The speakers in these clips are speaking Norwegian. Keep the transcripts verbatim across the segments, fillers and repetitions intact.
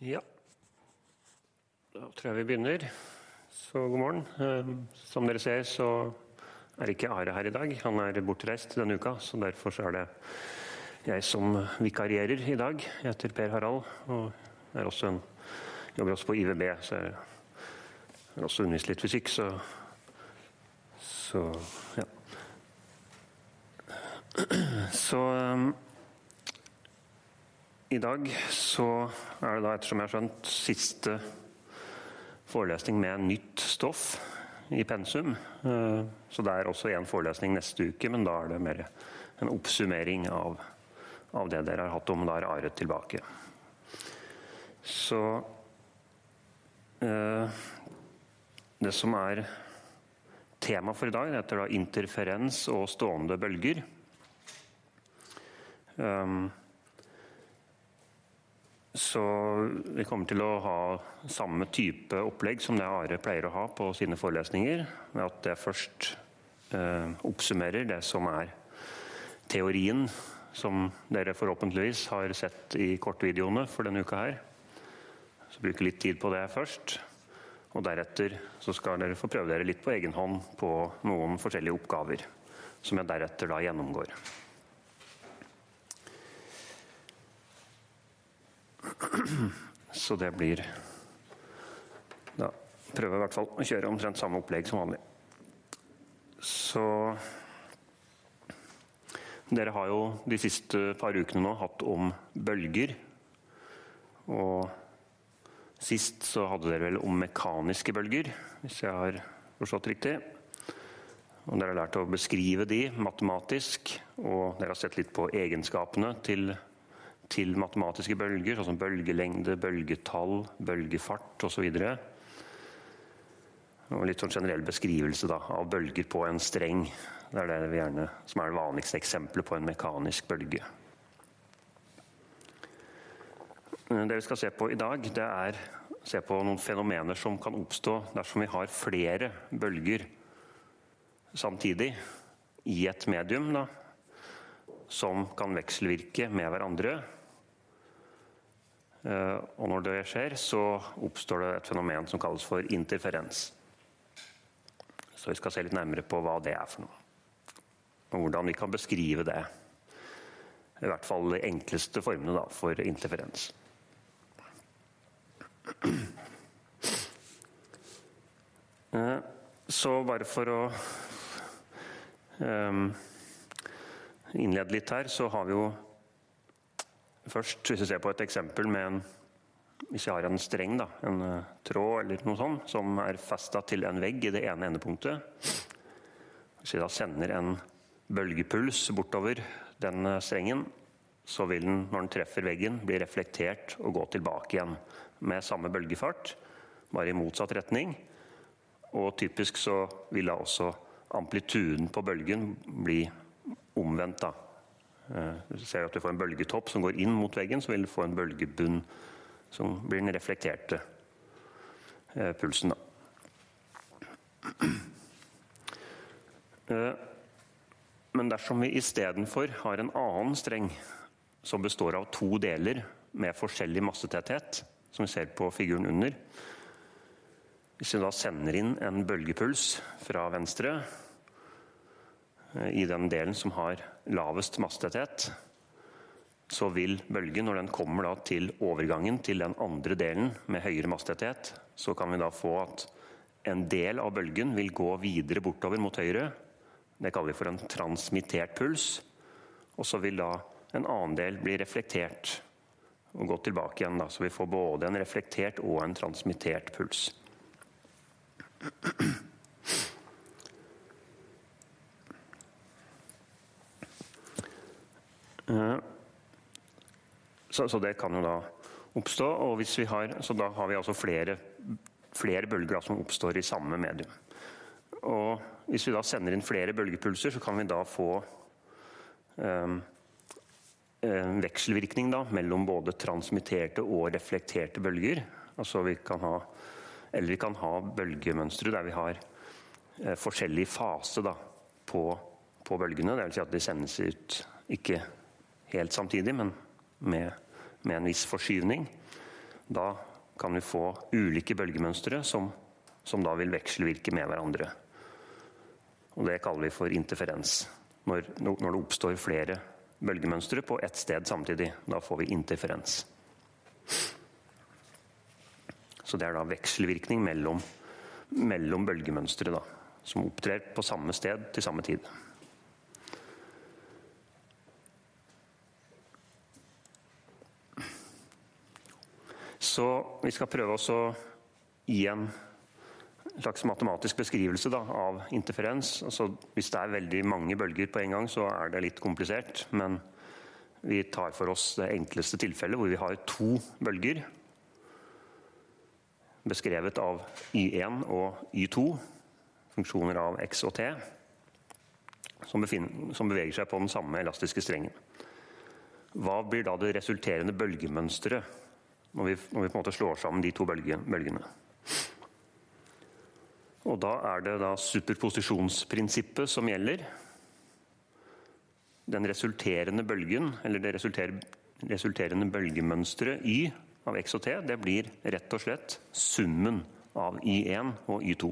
Ja, da tror jeg vi begynner. Så god morgen. Som dere ser så er ikke Are her i dag. Han er bortreist denne uka, så derfor så er det jeg som vikarierer i dag. Jeg heter Per Harald, og er også en, jobber også på I V B, så jeg er også undervist litt fysikk, så, så ja. Så um, i dag så er det da, ettersom jeg har skjønt, siste forelesning med nytt stoff i pensum. Så det er også en forelesning neste uke, men da er det mer en oppsummering av, av det dere har hatt om, da er Are tilbake. Så eh, det som er tema for i dag, det heter da interferens og stående bølger. Um, Så vi kommer til å ha samme type opplegg som det Are pleier å ha på sine forelesninger, med at jeg først eh, oppsummerer det som er teorien, som dere forhåpentligvis har sett i kortvideoene for denne uka her. Så bruker litt tid på det først, og deretter så skal dere få prøve dere litt på egen hånd på noen forskjellige oppgaver, som jeg deretter da gjennomgår. Så det blir da prøver jeg i hvert fall å kjøre omtrent samme opplegg som vanlig. Så dere har jo de siste par ukene nå hatt om bølger, og sist så hadde dere vel om mekaniske bølger, hvis jeg har forstått riktig. Og dere har lært å beskrive de matematisk, og dere har sett litt på egenskapene til til matematiske bølger, sånn som bølgelengde, bølgetall, bølgefart og så videre. Og litt sånn generell beskrivelse da, av bølger på en streng. Det er det vi gjerne, som er det vanligste eksempelet på en mekanisk bølge. Det vi skal se på i dag, det er se på noen fenomener som kan oppstå dersom vi har flere bølger samtidig i et medium da, som kan vekselvirke med hverandre. Og når det skjer, så oppstår det et fenomen som kalles for interferens. Så vi skal se litt nærmere på hva det er for noe. Og hvordan vi kan beskrive det. I hvert fall de enkleste formene da, for interferens. Så bare for å um, innlede litt her, så har vi jo først, hvis vi ser på et eksempel med en, hvis jeg har en streng, da, en tråd eller noe sånt, som er festet til en vegg i det ene endepunktet. Hvis jeg da sender en bølgepuls bortover den strengen, så vil den, når den treffer veggen, bli reflektert og gå tilbake igjen med samme bølgefart, bare i motsatt retning. Og typisk så vil da også amplituden på bølgen bli omvendt da. Du ser at du får en bølgetopp som går inn mot veggen, så vil du få en bølgebunn som blir den reflekterte pulsen da. Men dersom vi i stedet for har en annen streng som består av to deler med forskjellig massetetthet, som vi ser på figuren under, hvis vi da sender inn en bølgepuls fra venstre i den delen som har lavest massetetthet, så vil bølgen, når den kommer da til overgangen til den andre delen med høyere massetetthet, så kan vi da få at en del av bølgen vil gå videre bortover mot høyre. Det kaller vi for en transmittert puls. Og så vil da en annen del bli reflektert og gå tilbake igjen da, så vi får både en reflektert og en transmittert puls. Så, så det kan jo da oppstå, og hvis vi har, så da har vi altså flere, flere bølger som oppstår i samme medium. Og hvis vi da sender inn flere bølgepulser, så kan vi da få um, en vekselvirkning da, mellom både transmitterte og reflekterte bølger. Altså vi kan ha, eller vi kan ha bølgemønstre der vi har eh, forskjellig fase da, på, på bølgene. Det vil si at de sendes ut ikke helt samtidig, men med, med en viss forskyvning. Da kan vi få ulike bølgemønstre som, som da vil vekselvirke med hverandre. Og det kaller vi for interferens. Når, når det oppstår flere bølgemønstre på ett sted samtidig, da får vi interferens. Så det er da vekselvirkning mellom, mellom bølgemønstre da, som opptrer på samme sted til samme tid. Så vi skal prøve også å gi en slags matematisk beskrivelse da, av interferens. Altså, hvis det er veldig mange bølger på en gang, så er det litt komplisert. Men vi tar for oss det enkleste tilfellet, hvor vi har to bølger, beskrevet av Y én og Y to, funksjoner av X og T, som, befinner, som beveger seg på den samme elastiske strengen. Hva blir da det resulterende bølgemønsteret når vi, når vi på en måte slår sammen de to bølge, bølgene? Og da er det da superposisjonsprinsippet som gjelder. Den resulterende bølgen, eller det resulter, resulterende bølgemønsteret Y av X og T, det blir rett og slett summen av Y én og Y to.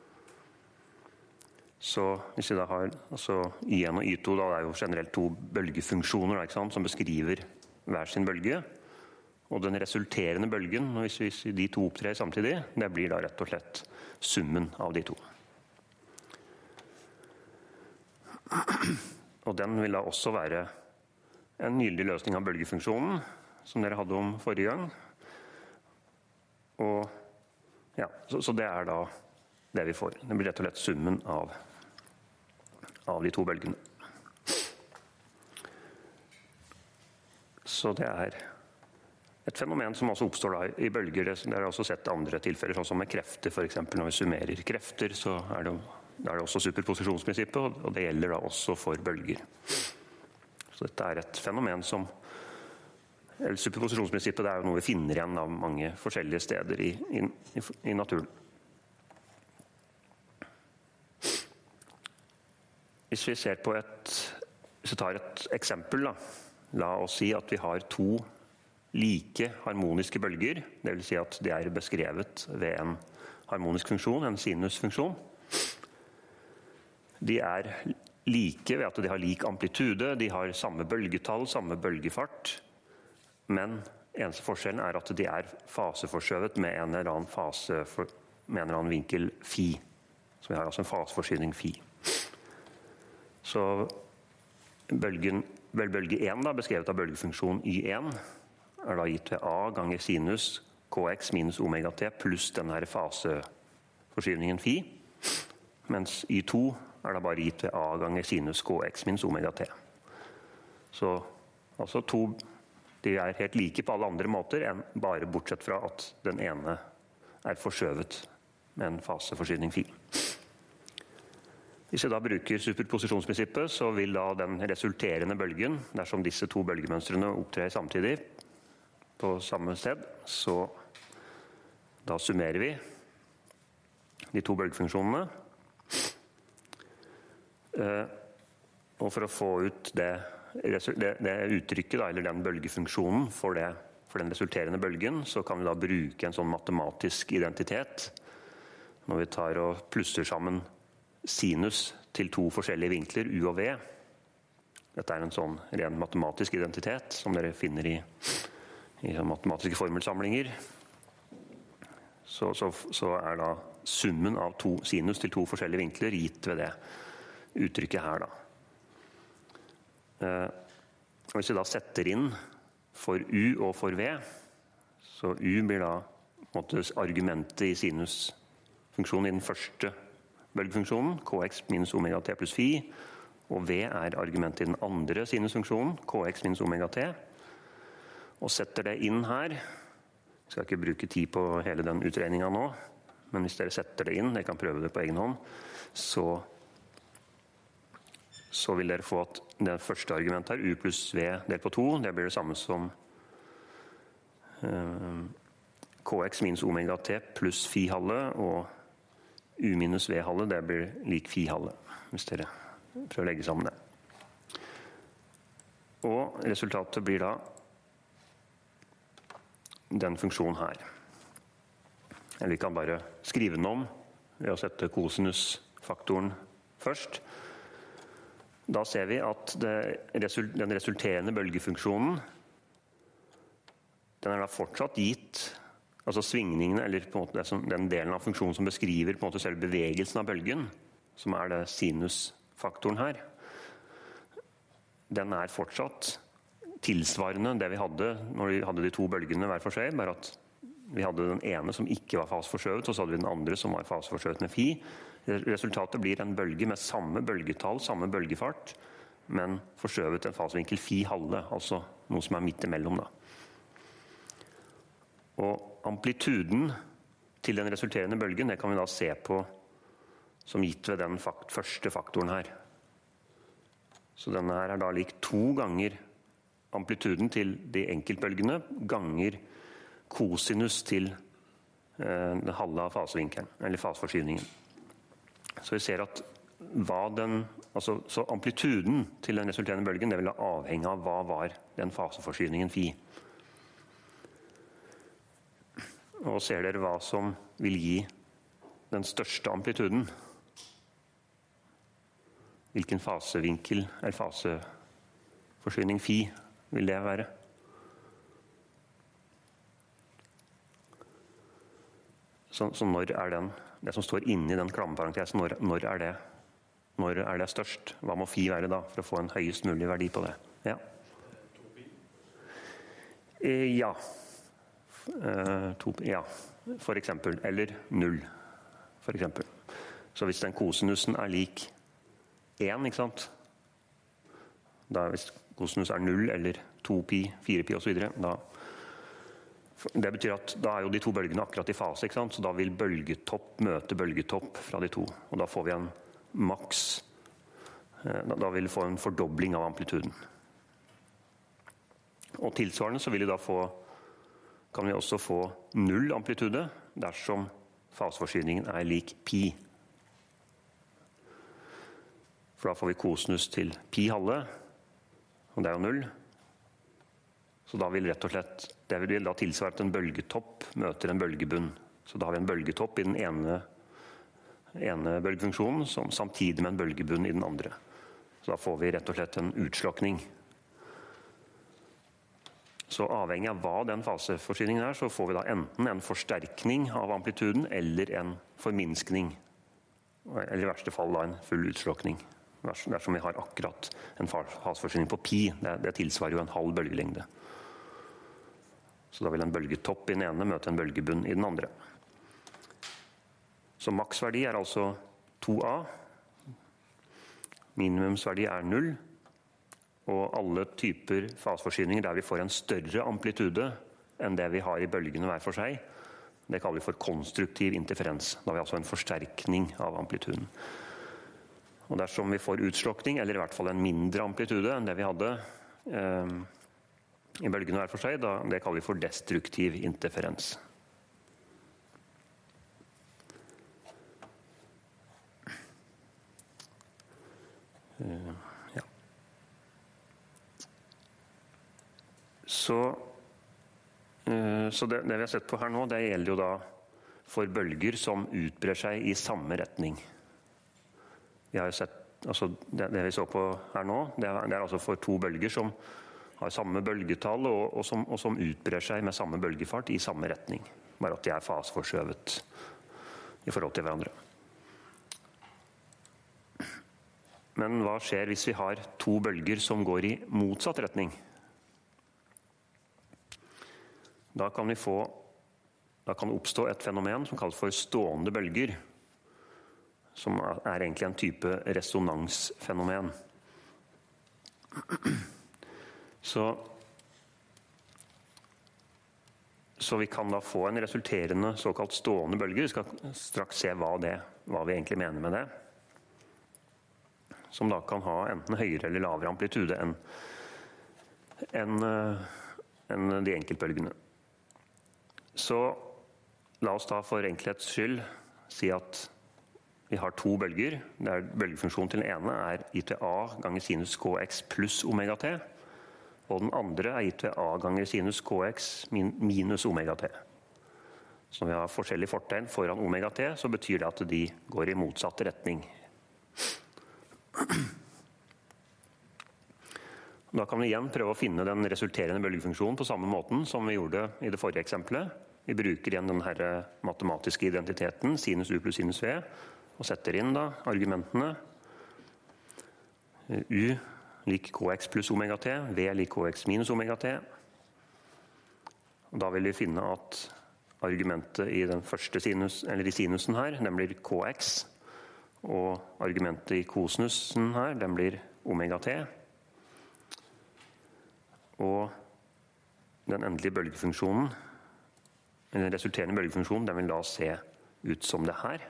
Så hvis vi da har altså Y én og Y to, da er jo generelt to bølgefunksjoner, ikke sant, som beskriver hver sin bølge. Og den resulterende bølgen, hvis, hvis de to opptrer samtidig, det blir da rett og slett summen av de to. Og den vil da også være en gyldig løsning av bølgefunksjonen, som dere hadde om forrige gang. Og ja, så, så det er da det vi får. Det blir rett og slett summen av, av de to bølgene. Så det er et fenomen som også oppstår da i bølger. Det er også sett andre tilfeller, sånn som med krefter for eksempel. Når vi summerer krefter, så er det, er det også superposisjonsprinsippet, og det gjelder da også for bølger. Så dette er et fenomen som, eller superposisjonsprinsippet, det er jo noe vi finner igjen av mange forskjellige steder i, i, i naturen. Hvis vi ser på et, hvis vi tar et eksempel da, la oss si at vi har to like harmoniske bølger, det vil si at de er beskrevet ved en harmonisk funksjon, en sinusfunksjon. De er like ved at de har lik amplitude, de har samme bølgetall, samme bølgefart, men eneste forskjellen er at de er faseforskjøvet med en eller annen fase, med en eller annen vinkel phi. Så vi har altså en faseforskyvning phi. Så bølgen, bølge én da, beskrevet av bølgefunksjon Y én, er da gitt ved A ganger sinus kx minus omega t pluss denne her faseforskyvningen phi, mens Y to er da bare gitt ved A ganger sinus kx minus omega t. Så altså to, de er helt like på alle andre måter, enn bare bortsett fra at den ene er forskjøvet med en faseforskyvning phi. Hvis jeg da bruker superposisjonsprinsippet, så vil da den resulterende bølgen, dersom disse to bølgemønstrene opptrer samtidig, på samme sted, så da summerer vi de to bølgefunksjonene. Og for å få ut det, det, det uttrykket, da, eller den bølgefunksjonen for, det, for den resulterende bølgen, så kan vi da bruke en sånn matematisk identitet. Når vi tar og plusser sammen sinus til to forskjellige vinkler, U og V. Dette er en sånn ren matematisk identitet, som dere finner i i matematiske formelsamlinger, så, så, så er da summen av to sinus til to forskjellige vinkler gitt ved det uttrykket her da. Eh, hvis vi da setter inn for U og for V, så U blir da på en måte argumentet i sinusfunksjonen i den første bølgefunksjonen, kx minus omega t pluss phi, og V er argumentet i den andre sinusfunksjonen, kx minus omega t, og setter det inn her. Jeg skal ikke bruke tid på hele den utregningen nå, men hvis dere setter det inn, dere kan prøve det på egen hånd, så, så vil dere få at det første argumentet her, U pluss V delt på to, det blir det samme som uh, kx minus omega t pluss phi halve, og U minus V halve, det blir lik phi halve, hvis dere prøver å legge sammen det. Og resultatet blir da den funksjonen her. Eller vi kan bare skrive den om ved å sette kosinusfaktoren først. Da ser vi at det, den resulterende bølgefunksjonen, den er da fortsatt gitt, altså svingningene, eller på en måte det som, den delen av funksjonen som beskriver på en måte selv bevegelsen av bølgen, som er det sinusfaktoren her, den er fortsatt tilsvarende det vi hadde når vi hadde de to bølgene hver for seg, bare at vi hadde den ene som ikke var faseforskjøvet, og så hadde vi den andre som var faseforskjøvet med phi. Resultatet blir en bølge med samme bølgetall, samme bølgefart, men forskjøvet en fasevinkel phi halve, altså noe som er midt imellom da. Og amplituden til den resulterende bølgen, det kan vi da se på som gitt ved den fakt, første faktoren her. Så denne her er da lik to ganger amplituden til de enkeltbølgene, ganger kosinus til eh, den halve av fasevinkelen, eller faseforskyvningen. Så vi ser at hva den, altså, så amplituden til den resulterende bølgen, det vil da avhenge av hva var den faseforskyvningen phi. Og ser dere hva som vil gi den største amplituden? Hvilken fasevinkel eller faseforskyvning phi vil det være? Så, så når er den, det som står inne i den klammeparentesen, når, når, er det, når er det størst? Hva må phi være da, for å få en høyest mulig verdi på det? Ja. Eh, ja. Eh, to, ja, for eksempel. Eller null, for eksempel. Så hvis den kosinusen er lik én, ikke sant? Da hvis kosinus er null, eller to pi, fire pi og så videre, da det betyr at da er jo de to bølgene akkurat i fase, ikke sant? Så da vil bølgetopp møte bølgetopp fra de to. Og da får vi en maks, da vil vi få en fordobling av amplituden. Og tilsvarende så vil vi da få, kan vi også få null amplitude dersom faseforskyvningen er lik pi. For da får vi kosinus til pi halve, og det er jo null. Så da vil rett og slett, det vil da tilsvare at en bølgetopp møter en bølgebunn. Så da har vi en bølgetopp i den ene, ene bølgefunksjonen, som, samtidig med en bølgebunn i den andre. Så da får vi rett og slett en utslokning. Så avhengig av hva den faseforskyvningen er, så får vi da enten en forsterkning av amplituden, eller en forminskning. Eller i verste fall da en full utslokning. Dersom vi har akkurat en faseforskyvning på pi, det, det tilsvarer jo en halv bølgelengde. Så da vil en bølgetopp i den ene møte en bølgebunn i den andre. Så maksverdi er altså to a. Minimumsverdi er null. Og alle typer faseforskyvninger der vi får en større amplitude enn det vi har i bølgene hver for seg, det kaller vi for konstruktiv interferens. Da har vi altså en forsterkning av amplituden. Og dersom vi får utslokning, eller i hvert fall en mindre amplitude enn det vi hadde eh, i bølgene hver for seg, da, det kaller vi for destruktiv interferens. Uh, ja. Så, uh, så det, det vi har sett på her nå, det gjelder jo da for bølger som utbrer seg i samme retning. Vi har jo sett, altså det, det vi så på her nå, det er, det er altså for to bølger som har samme bølgetall og, og, som, og som utbrer seg med samme bølgefart i samme retning. Bare at de er faseforskjøvet i forhold til hverandre. Men hva skjer hvis vi har to bølger som går i motsatt retning? Da kan vi få, da kan det oppstå et fenomen som kalles for stående bølger, som er egentlig en type resonansfenomen. Så, så vi kan da få en resulterende såkalt stående bølge. Vi skal straks se hva, det, hva vi egentlig mener med det. Som da kan ha enten høyere eller lavere amplitude enn en, en de enkeltbølgene. Så la oss da for enkelhets skyld si at vi har to bølger, der bølgefunksjonen til den ene er I til A ganger sinus kx pluss omega t, og den andre er gitt ved A ganger sinus kx min, minus omega t. Så når vi har forskjellige fortegn foran omega t, så betyr det at de går i motsatt retning. Da kan vi igjen prøve å finne den resulterende bølgefunksjonen på samme måten som vi gjorde i det forrige eksempelet. Vi bruker igjen den her matematiske identiteten, sinus u pluss sinus v, og setter inn da argumentene. U lik kx pluss omega t, v lik kx minus omega t. Og da vil vi finne at argumentet i den første sinus, eller i sinusen her, den blir kx, og argumentet i kosinusen her, den blir omega t. Og den endelige bølgefunksjonen, den resulterende bølgefunksjonen, den vil da se ut som det her.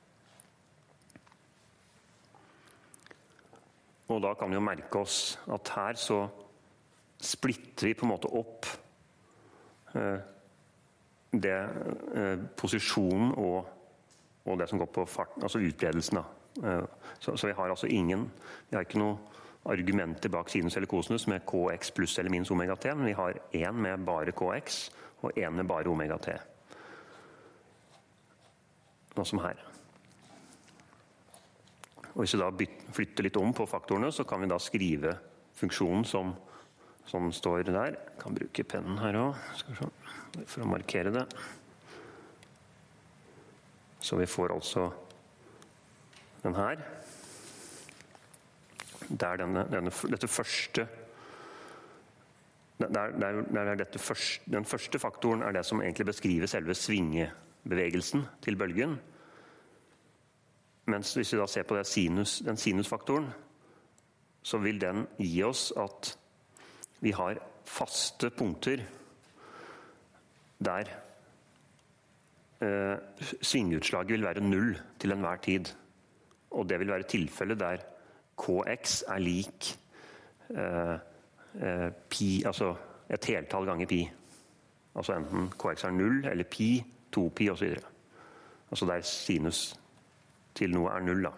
Og da kan vi jo merke oss at her så splitter vi på en måte opp eh, det, eh, posisjonen og, og det som går på fart, altså utbredelsen da. Eh, så, så vi har altså ingen, vi har ikke noe argumenter bak sinus eller kosinus med kx pluss eller minus omega t, men vi har en med bare kx og en med bare omega t. Nå som her. Og hvis vi da flytter litt om på faktorene, så kan vi da skrive funksjonen som, som står der. Jeg kan bruke pennen her også, for å markere det. Så vi får altså den her. Der denne, denne, dette første, der, der, der dette første, den første faktoren er det som egentlig beskriver selve svingebevegelsen til bølgen. Mens hvis vi da ser på det sinus, den sinusfaktoren, så vil den gi oss at vi har faste punkter der eh, svingeutslaget vil være null til enhver tid. Og det vil være tilfellet der kx er lik eh, eh, pi, altså et heltall ganger pi. Altså enten kx er null, eller pi, to pi og så videre. Altså der sinus til noe er null da.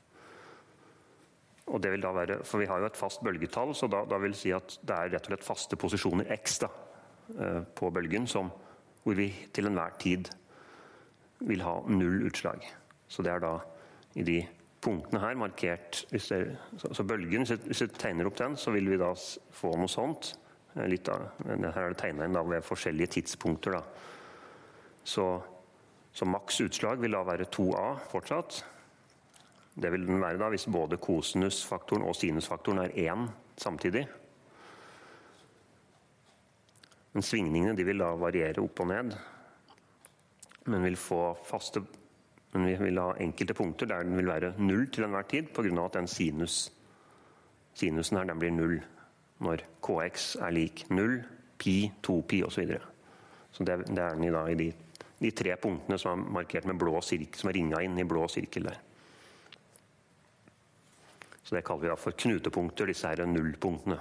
Og det vil da være, for vi har jo et fast bølgetall, så da, da vil si at det er rett og slett faste posisjoner x da, eh, på bølgen, som, hvor vi til enhver tid vil ha null utslag. Så det er da i de punktene her markert, hvis det, så, så bølgen, hvis jeg, hvis jeg tegner opp den, så vil vi da få noe sånt. Litt av, her er det tegnet inn da, ved forskjellige tidspunkter da. Så, så maks utslag vil da være to a fortsatt. Det vil den være da, hvis både kosinusfaktoren og sinusfaktoren er én samtidig. Men svingningene, de vil da variere opp og ned. Men vil få faste Men vi vil ha enkelte punkter der den vil være null til enhver tid, på grunn av at den sinus, sinusen her den blir null når kx er lik null, pi, to pi og så videre. Så det, det er den i, da, i de, de tre punktene som er markert med blå sirkel, som er ringet inn i blå sirkel der. Så det kaller vi da for knutepunkter, disse her nullpunktene.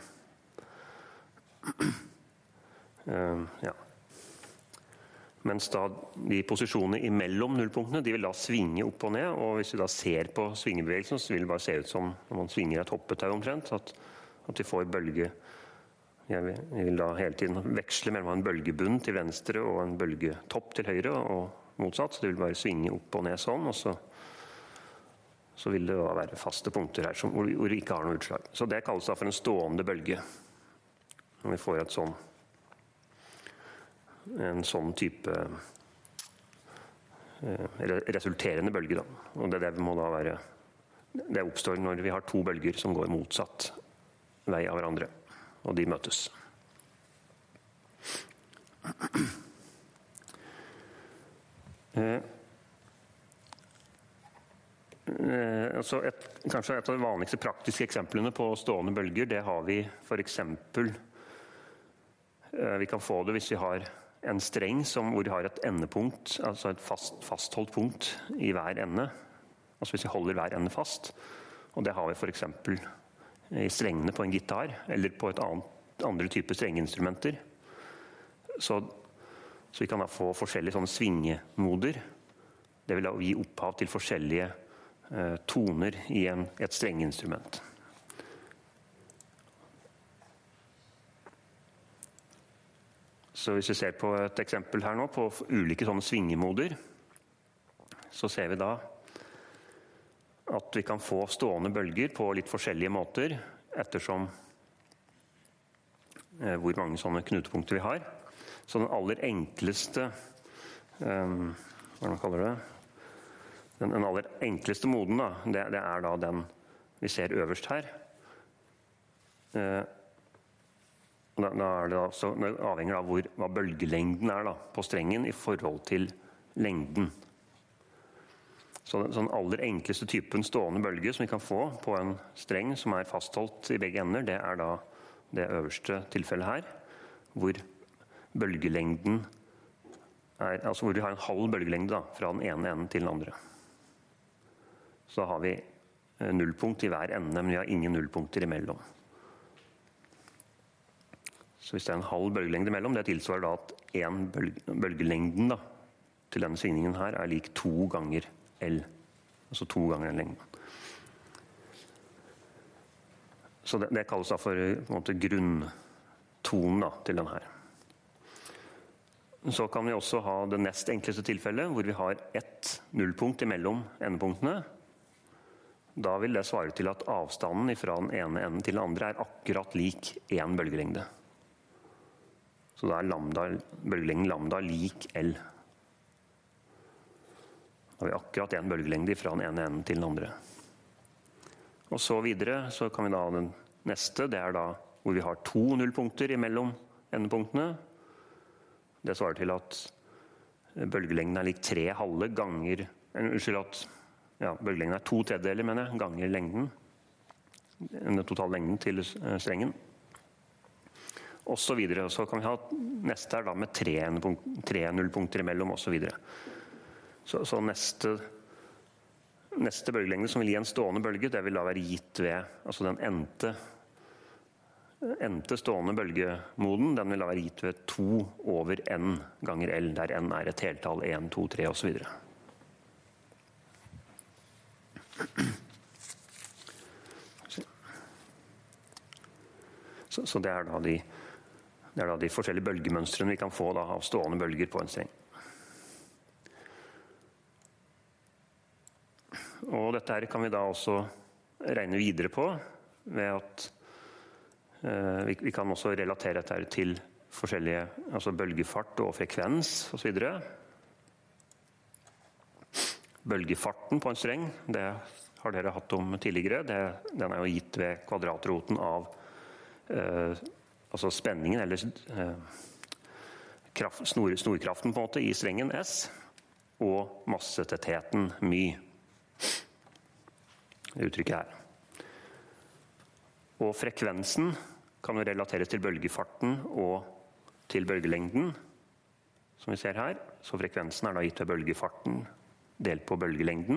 Uh, ja. Mens da de posisjonene imellom nullpunktene, de vil da svinge opp og ned, og hvis vi da ser på svingebevegelsen, så vil det bare se ut som når man svinger et hoppetau omtrent, at, at vi får bølge. Jeg vil, jeg vil da hele tiden veksle mellom en bølgebunn til venstre og en bølgetopp til høyre, og motsatt, så det vil bare svinge opp og ned sånn, og så, så vil det da være faste punkter her som, hvor, hvor vi ikke har noe utslag. Så det kalles da for en stående bølge, når vi får et sånn en sånn type eh, resulterende bølge da. Og det, det må da være, det oppstår når vi har to bølger som går motsatt vei av hverandre, og de møtes. Eh, eh, altså et, kanskje et av de vanligste praktiske eksemplene på stående bølger, det har vi for eksempel, eh, vi kan få det hvis vi har en streng som, hvor vi har et endepunkt, altså et fast, fastholdt punkt i hver ende. Altså hvis vi holder hver ende fast. Og det har vi for eksempel i strengene på en gitar, eller på et annet, andre typer strengeinstrumenter. Så, så vi kan da få forskjellige sånne svingemoder. Det vil da gi opphav til forskjellige eh, toner i en, et strengeinstrument. Så hvis vi ser på et eksempel her nå, på ulike sånne svingemoder, så ser vi da at vi kan få stående bølger på litt forskjellige måter, ettersom eh, hvor mange sånne knutepunkter vi har. Så den aller enkleste, eh, hva man kaller det, den, den aller enkleste moden da, det, det er da den vi ser øverst her. Eh, Da, da er det, altså, det avhenger av hvor, hva bølgelengden er da, på strengen i forhold til lengden. Så den, så den aller enkleste typen stående bølge som vi kan få på en streng som er fastholdt i begge ender, det er da det øverste tilfellet her, hvor bølgelengden er, altså hvor vi har en halv bølgelengde da, fra den ene enden til den andre. Så har vi nullpunkt i hver ende, men vi har ingen nullpunkter imellom. Så hvis det er en halv bølgelengde mellom, det tilsvarer da at en bølge, bølgelengden da, til denne svingningen her er lik to ganger L. Altså to ganger den lengden. Så det, det kalles da for på en måte, grunntonen da, til den her. Så kan vi også ha det nest enkleste tilfellet, hvor vi har ett nullpunkt imellom endepunktene. Da vil det svare til at avstanden fra den ene enden til den andre er akkurat lik en bølgelengde. Så da er lambda, bølgelengden lambda lik L. Da har vi akkurat en bølgelengde fra den ene enden til den andre. Og så videre, så kan vi da ha den neste, det er da hvor vi har to nullpunkter imellom endepunktene. Det svarer til at bølgelengden er lik tre halve ganger, unnskyld at ja, bølgelengden er to tredjedeler, mener jeg, ganger lengden, den totale lengden til strengen. Og så videre. Så kan vi ha neste her da med tre, tre nullpunkter imellom, og så videre. Så, så neste, neste bølgelengde som vil gi en stående bølge, det vil da være gitt ved, altså den endte, endte stående bølgemoden, den vil da være gitt ved to over n ganger L, der n er et heltall, en, to, tre, og så videre. Så, så det er da de Det er da de forskjellige bølgemønstrene vi kan få da, av stående bølger på en streng. Og dette her kan vi da også regne videre på, ved at eh, vi, vi kan også relatere dette her til forskjellige, altså bølgefart og frekvens og så videre. Bølgefarten på en streng, det har dere hatt om tidligere, det, den er jo gitt ved kvadratroten av eh, altså spenningen, eller eh, kraft, snor, snorkraften på en måte i strengen S, og massetettheten my. Det uttrykket her. Og frekvensen kan jo relateres til bølgefarten og til bølgelengden, som vi ser her. Så frekvensen er da gitt ved bølgefarten delt på bølgelengden.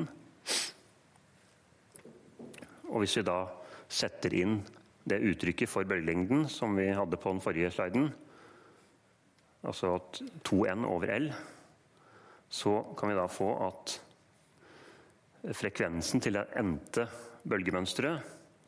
Og hvis vi da setter inn det uttrykket for bølgelengden som vi hadde på den forrige sliden, altså to n over L, så kan vi da få at frekvensen til det endte bølgemønstret,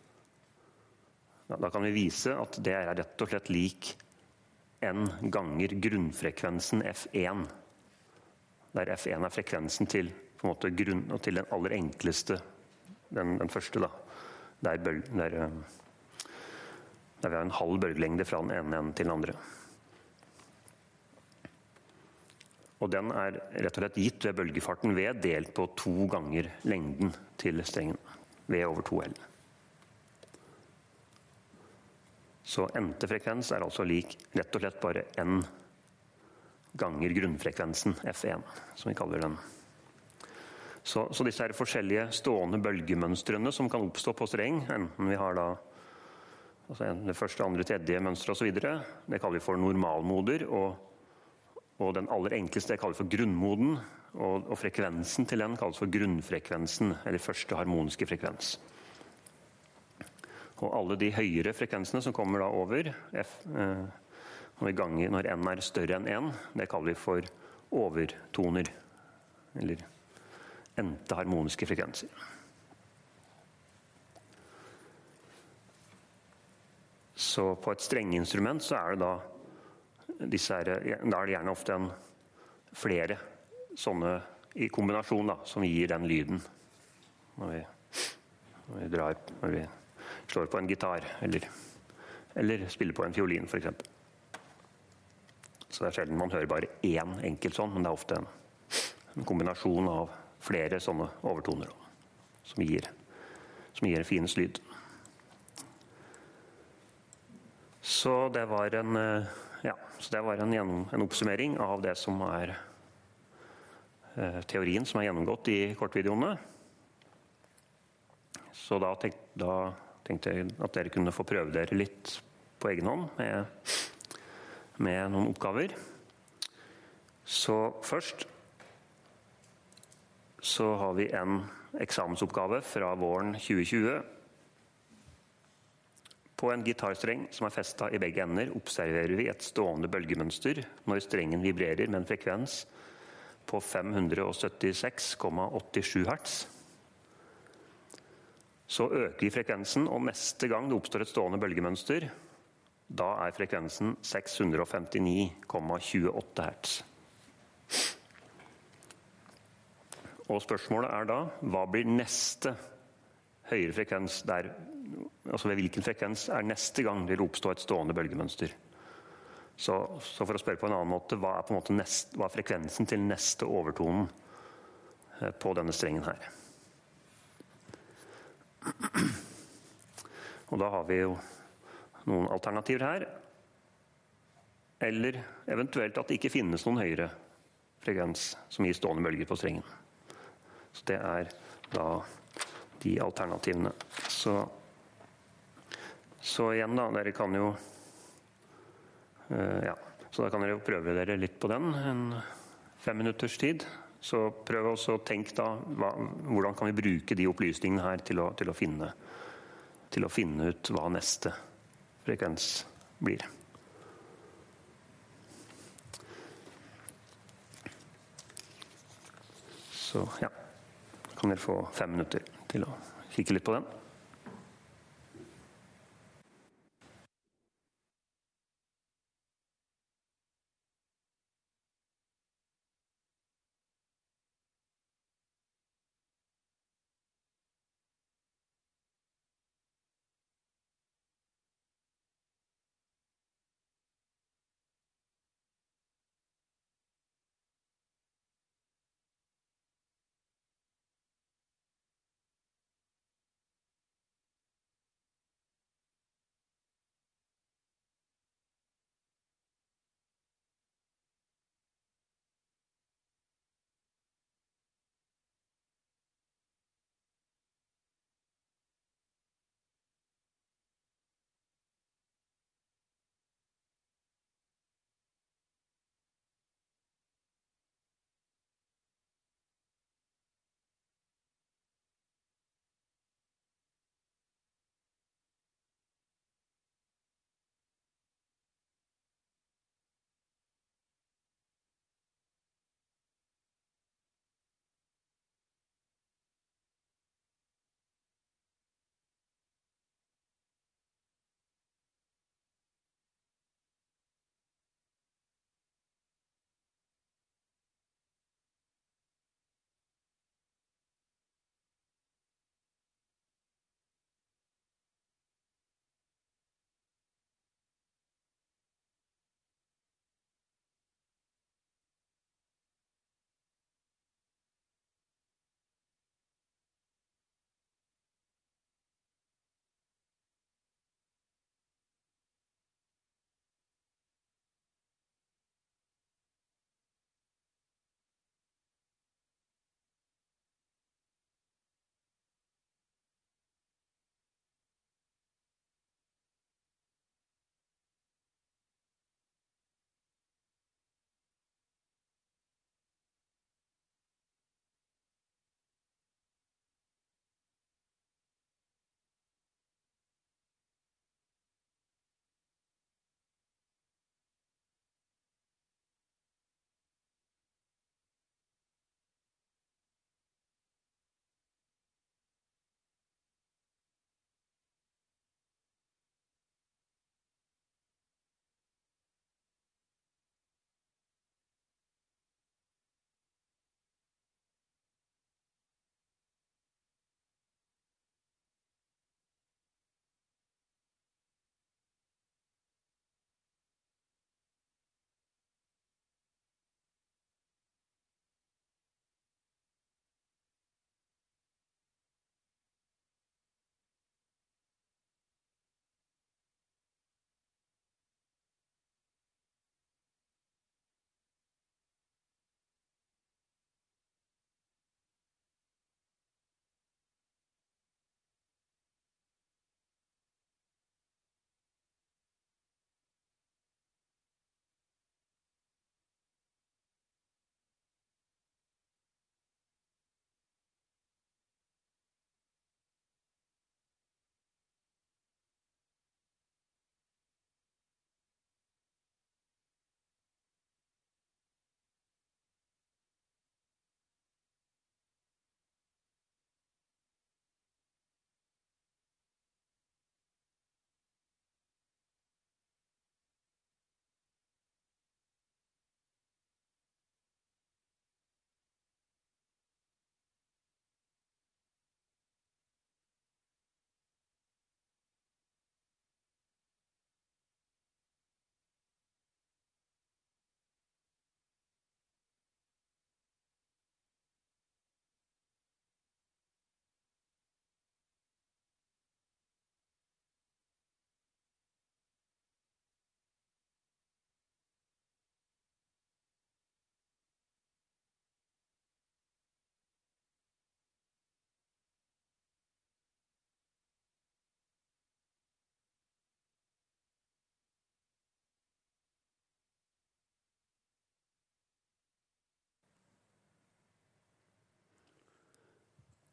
da kan vi vise at det er rett og slett lik n ganger grunnfrekvensen F en, der F en er frekvensen til, på en måte, grunn, og til den aller enkleste, den, den første da, der, bøl, der der vi har en halv bølgelengde fra den ene enden til den andre. Og den er rett og slett gitt ved bølgefarten V delt på to ganger lengden til strengen, V over to L. Så endte frekvens er altså lik rett og slett bare n ganger grunnfrekvensen, F en, som vi kaller den. Så, så disse er forskjellige stående bølgemønstrene som kan oppstå på streng, enten vi har da altså det første, andre, tredje mønster og så videre. Det kaller vi for normalmoder, og, og den aller enkleste det kaller vi for grunnmoden, og, og frekvensen til den kalles for grunnfrekvensen, eller første harmoniske frekvens. Og alle de høyere frekvensene som kommer da over, F, eh, når, ganger, når n er større enn en, det kaller vi for overtoner, eller endte harmoniske frekvenser. Så på et strengeinstrument så er det da disse her, da er det gjerne ofte en, flere sånne i kombinasjon da, som gir den lyden når vi, når vi, drar, når vi slår på en gitar eller, eller spiller på en fiolin for eksempel. Så det er sjelden man hører bare én enkelt sånn, men det er ofte en, en kombinasjon av flere sånne overtoner som gir, som gir en finest lyd. Så det var en, ja, så det var en, gjennom, en oppsummering av det som er eh, teorien som er gjennomgått i kortvideoene. Så da, tenk, da tenkte jeg at dere kunne få prøve dere litt på egen hånd med, med noen oppgaver. Så først så har vi en eksamensoppgave fra våren tjue tjue. På en gitarstreng som er festet i begge ender, observerer vi et stående bølgemønster når strengen vibrerer med en frekvens på fem hundre syttiseks komma åttisju hertz. Så øker vi frekvensen, og neste gang det oppstår et stående bølgemønster, da er frekvensen seks hundre femtini komma tjueåtte hertz. Og spørsmålet er da, hva blir neste høyere frekvens der, altså ved hvilken frekvens er neste gang det vil oppstå et stående bølgemønster? Så, så for å spørre på en annen måte, hva er, på en måte nest, hva er frekvensen til neste overtonen på denne strengen her? Og da har vi jo noen alternativer her. Eller eventuelt at det ikke finnes noen høyere frekvens som gir stående bølger på strengen. Så det er da de alternativene. Så, så igjen da, dere kan jo uh, ja, så da kan dere jo prøve dere litt på den, en fem minutters tid. Så prøv også å tenke da, hva, hvordan kan vi bruke de opplysningene her til å, til å finne, til å finne ut hva neste frekvens blir. Så ja, kan dere få fem minutter til å kikke litt på den.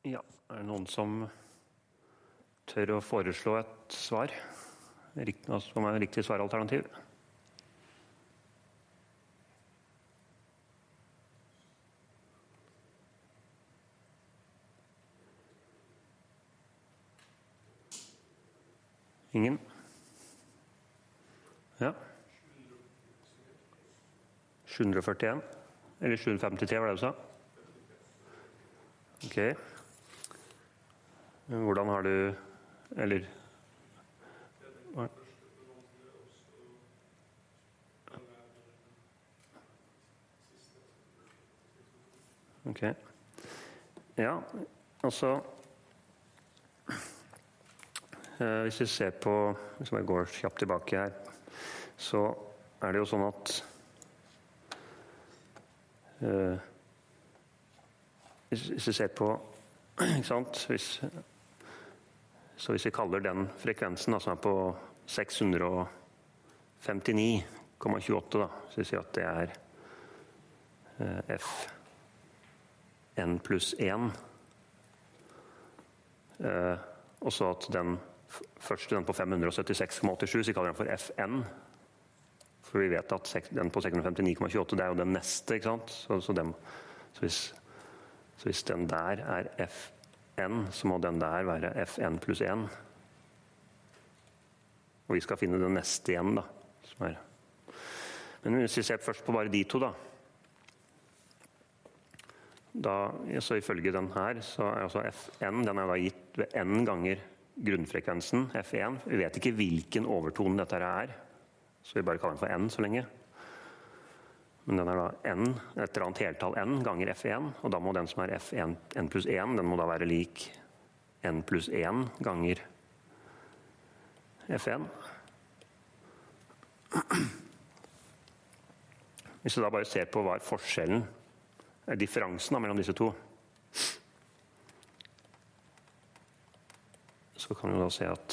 Ja, er det noen som tør å foreslå et svar? Rikt, som er riktig svaralternativ? Ingen? Ja. sju hundre og førtien? Eller sju hundre og femtitre, var det du sa? Ok. Hvordan har du, eller... Ok. Ja, altså... Hvis vi ser på, hvis jeg går kjapt tilbake her, så er det jo sånn at uh, hvis, hvis vi ser på, ikke sant, hvis, så hvis vi kaller den frekvensen da, som er på seks hundre og femtini komma tjueåtte da, så vi sier at det er uh, F N pluss én, uh, og så at den første, den på fem hundre og syttiseks komma åttisju, så kaller den for F N. For vi vet at den på seks hundre og femtini komma tjueåtte, det er jo den neste, ikke sant? Så, så, den, så, hvis, så hvis den der er F N, så må den der være F N pluss én. Og vi skal finne den neste igjen, da. Som er. Men hvis vi ser først på bare de to, da. Da, så ifølge den her, så er altså F N, den er da gitt ved N ganger grunnfrekvensen, F én. Vi vet ikke hvilken overtone dette er, så vi bare kaller den for N så lenge. Men den er da N, et eller annet heltall N ganger F én, og da må den som er F én, N pluss én, den må da være lik N pluss én ganger F én. Hvis vi da bare ser på hva er forskjellen, er differansen da, mellom disse to, så kan vi da se at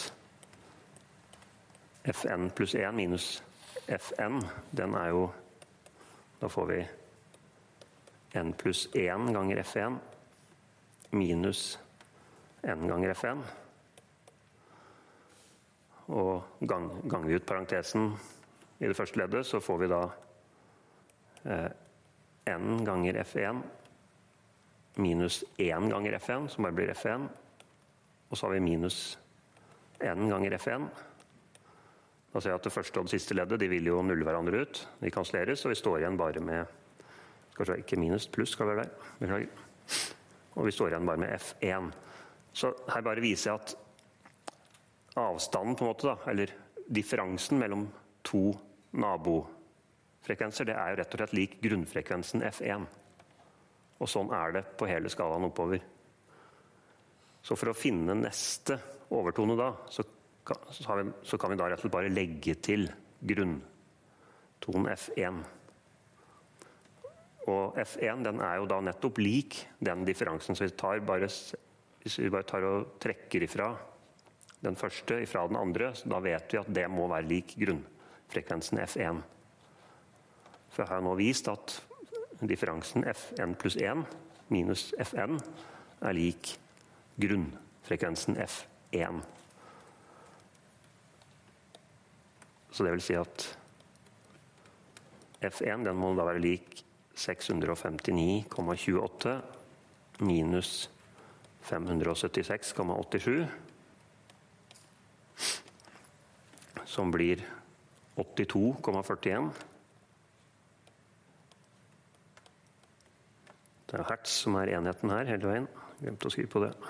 F N pluss én minus F N, den er jo, da får vi N pluss én ganger F én minus N ganger F én. Og gang, ganger vi ut parentesen i det første leddet, så får vi da eh, N ganger F én minus én ganger F én, som bare blir F én. Og så har vi minus N ganger F én. Da ser jeg at det første og det siste leddet, de vil jo nulle hverandre ut. De kanselleres, og vi står igjen bare med, kanskje ikke minus, pluss skal det være der, beklager. Og vi står igjen bare med F én. Så her bare viser jeg at avstanden på en måte da, eller differansen mellom to nabofrekvenser, det er jo rett og slett lik grunnfrekvensen F én. Og sånn er det på hele skalaen oppover. Så for å finne neste overtone da, så kan, så, har vi, så kan vi da rett og slett bare legge til grunntonen F én. Og F én, den er jo da nettopp lik den differansen, så vi tar bare, hvis vi bare tar og trekker ifra den første, ifra den andre, så da vet vi at det må være lik grunnfrekvensen F én. For jeg har nå vist at differansen F N pluss én minus F N er lik grunnfrekvensen F én. Så det vil si at F én, den må da være lik seks hundre og femtini komma tjueåtte minus fem hundre og syttiseks komma åttisju, som blir åttito komma førtien. Det er hertz som er enheten her hele veien. Glemte å skrive på det.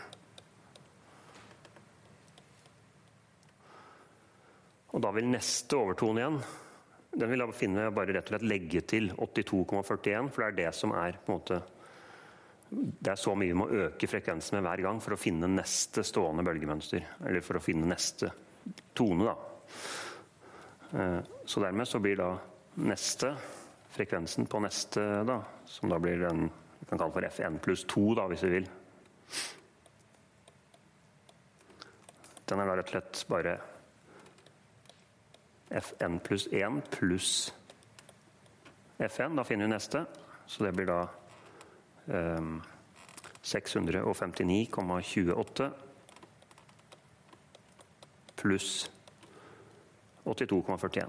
Og da vil neste overtone igjen, den vil jeg finne bare rett og slett legge til åttito komma førtien, for det er det som er på en måte, det er så mye vi må øke frekvensen med hver gang for å finne neste stående bølgemønster, eller for å finne neste tone da. Så dermed så blir da neste, frekvensen på neste da, som da blir den, vi kan kalle for F N pluss to da, hvis vi vil. Den er da rett og slett bare F N pluss én pluss F N, da finner vi neste. Så det blir da um, seks hundre femtini komma tjueåtte pluss åttito komma førtien.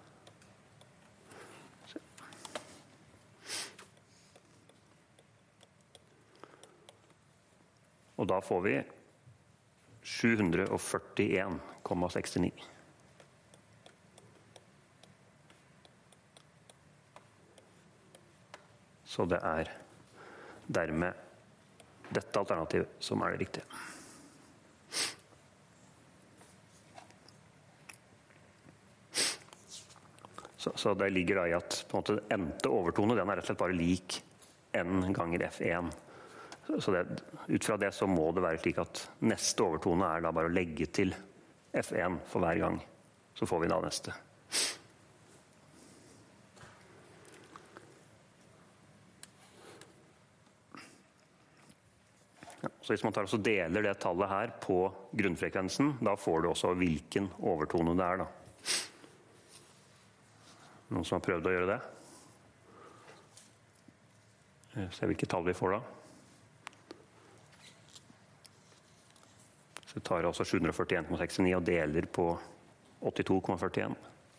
Og da får vi sju hundre førtien komma sekstini. Så det er dermed dette alternativet som er det riktige. Så, så det ligger da i at på en måte endte overtone, den er rett og slett bare lik n ganger f en. Så det, ut fra det så må det være slik at neste overtone er da bare å legge til f en for hver gang. Så får vi da neste. Ja, så hvis man tar og deler det tallet her på grunnfrekvensen, da får du også hvilken overtone det er da. Noen som har prøvd å gjøre det? Se hvilke tall vi får da. Så vi tar altså sju hundre førtien komma sekstini og deler på åttito komma førtien.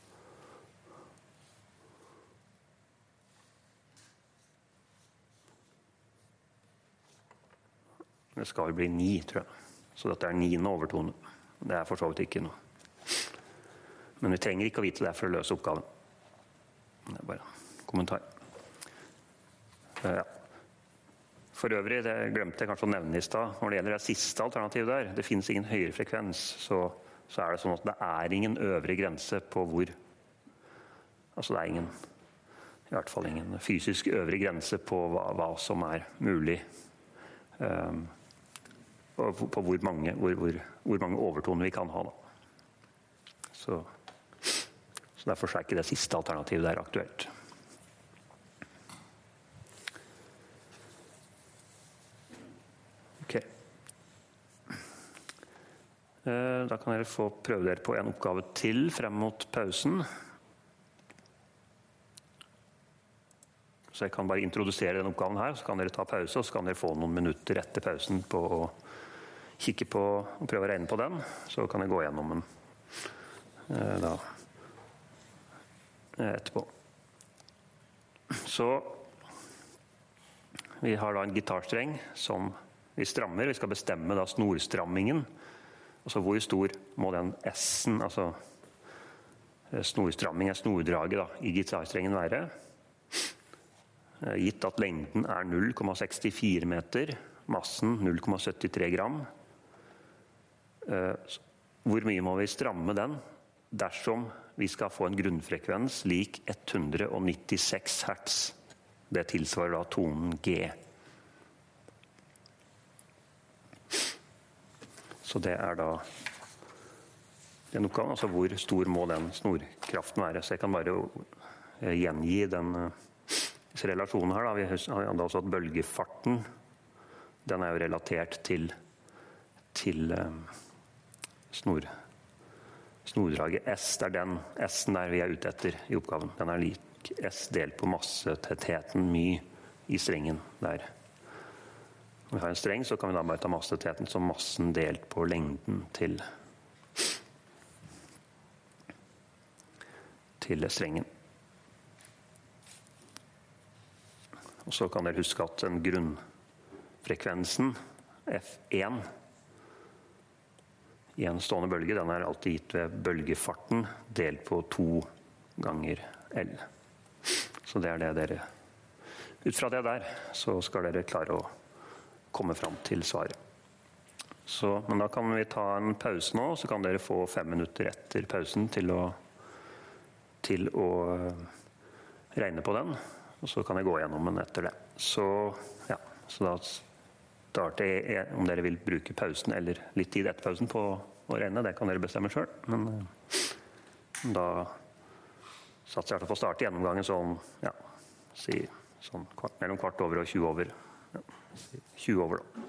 Det skal vel bli ni, tror jeg. Så dette er niende overtone. Det er for så vidt ikke noe. Men vi trenger ikke å vite det for å løse oppgaven. Det er bare en kommentar. Ja. For øvrig, det glemte jeg kanskje å nevne i sted, når det gjelder det siste alternativet der, det finnes ingen høyere frekvens, så, så er det sånn at det er ingen øvre grense på hvor, altså det er ingen, i hvert fall ingen fysisk øvre grense på hva, hva som er mulig, um, og på, på hvor, mange, hvor, hvor, hvor mange overtoner vi kan ha da. Så, så derfor er ikke det siste alternativet der aktuelt. Da kan dere få prøve dere på en oppgave til frem mot pausen. Så jeg kan bare introdusere den oppgaven her, så kan dere ta pause, og så kan dere få noen minutter etter pausen på å kikke på og prøve å regne på den. Så kan jeg gå gjennom den da etterpå. Så vi har da en gitarstreng som vi strammer. Vi skal bestemme da snorstrammingen. Altså hvor stor må den S-en, altså snorstramming er snordraget da, i gitarstrengen være. Gitt at lengden er null komma sekstifire meter, massen null komma syttitre gram. Hvor mye må vi stramme den dersom vi skal få en grunnfrekvens lik ett hundre nittiseks hertz? Det tilsvarer da tonen G. Så det er da den oppgaven, altså hvor stor må den snorkraften være. Så jeg kan bare gjengi den relasjonen her. Da. Vi har da også at bølgefarten, den er jo relatert til, til snor, snordraget S. Det er den S-en der vi er ute etter i oppgaven. Den er lik S delt på massetettheten my i strengen der. Når vi har en streng, så kan vi da bare ta massetetheten som massen delt på lengden til, til strengen. Og så kan dere huske at den grunnfrekvensen, F en, i en stående bølge, den er alltid gitt ved bølgefarten delt på to ganger L. Så det er det dere, ut fra det der, så skal dere klare å komme fram til svaret. Så, men da kan vi ta en pause nå, så kan dere få fem minutter etter pausen til å, til å regne på den, og så kan jeg gå gjennom den etter det. Så, ja, så da starter jeg, om dere vil bruke pausen eller litt tid etter pausen på å regne, det kan dere bestemme selv, men da satser jeg på å starte gjennomgangen sånn, ja, si, sånn kvart, mellom kvart over og tjue over. Ja, tjue over da.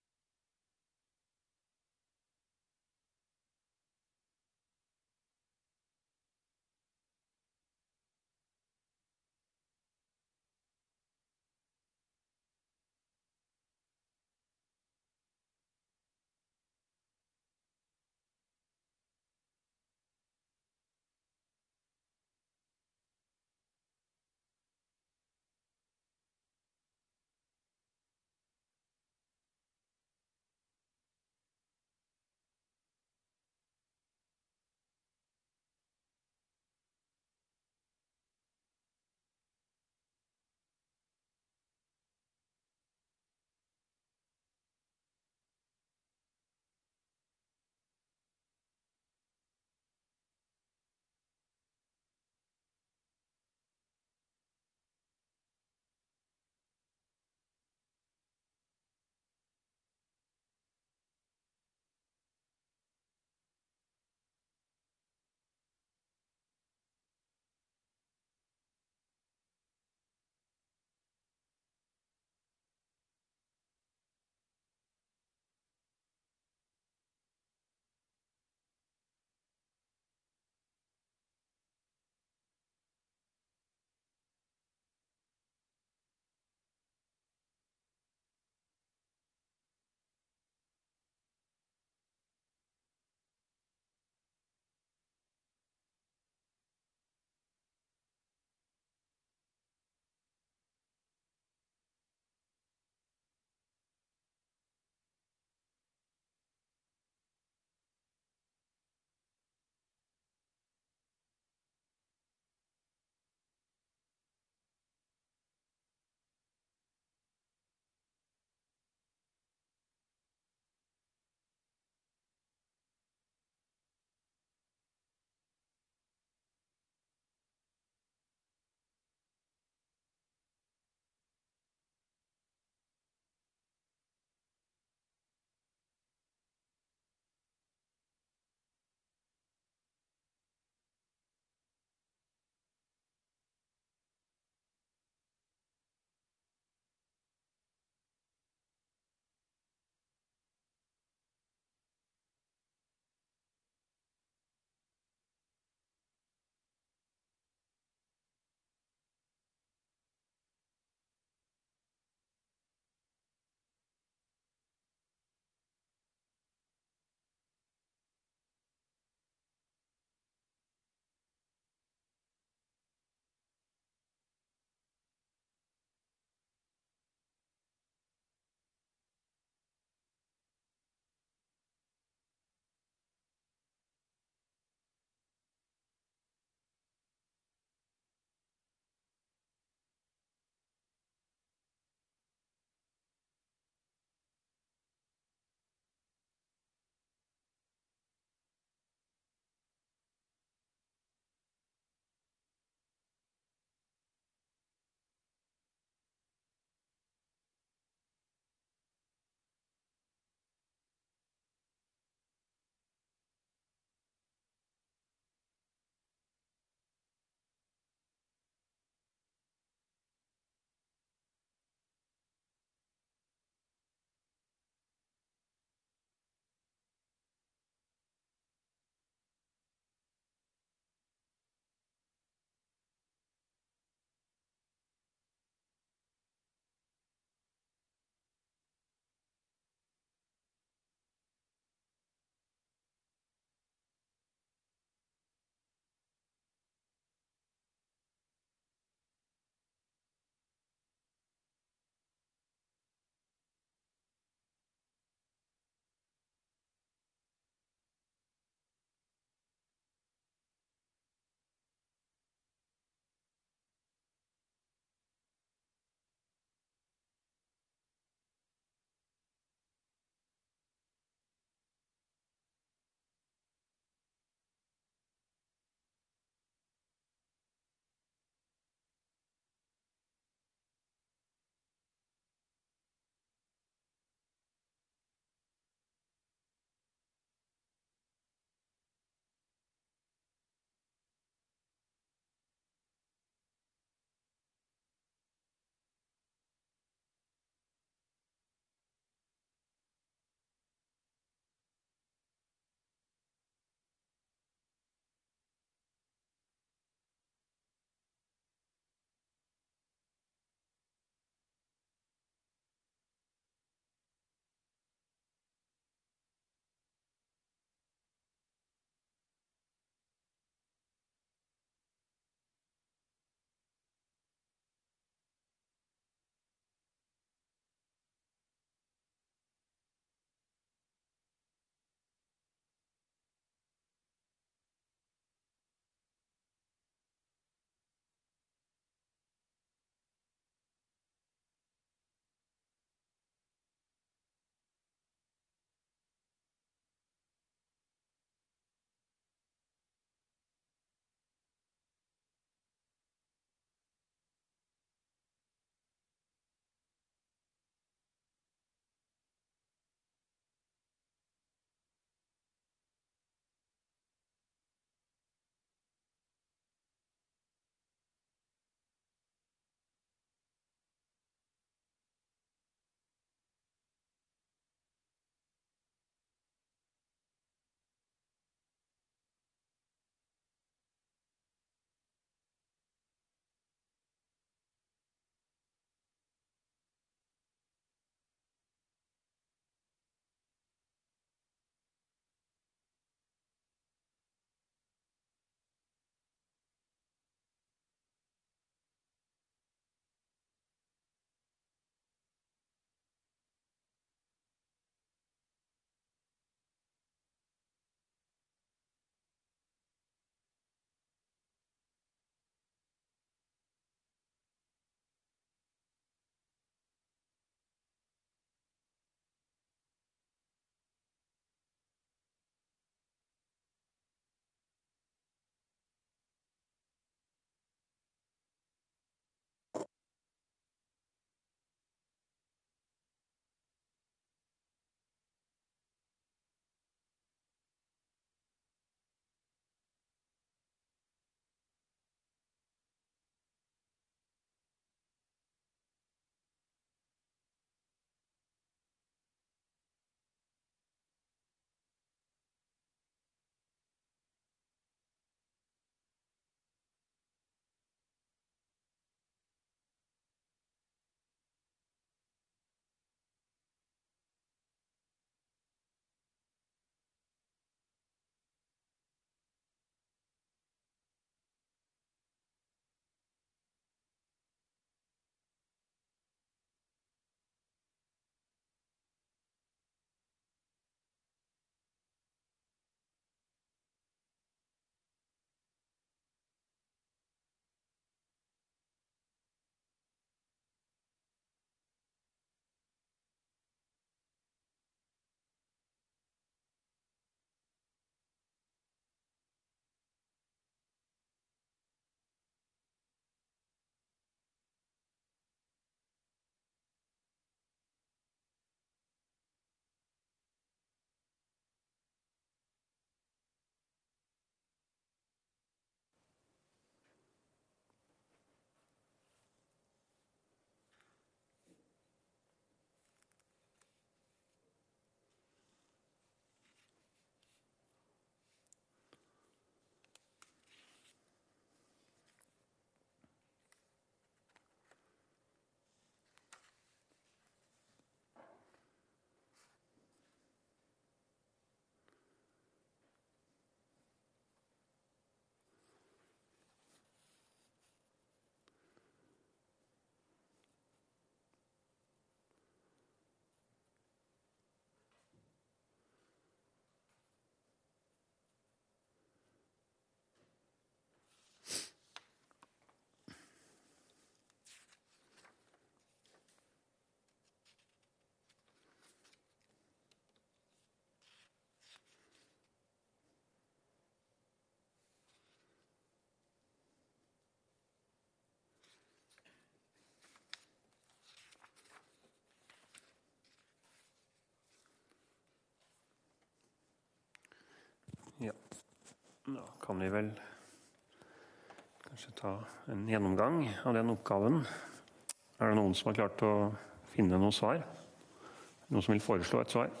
Ja, da kan vi vel kanskje ta en gjennomgang av den oppgaven. Er det noen som har klart å finne noen svar? Noen som vil foreslå et svar?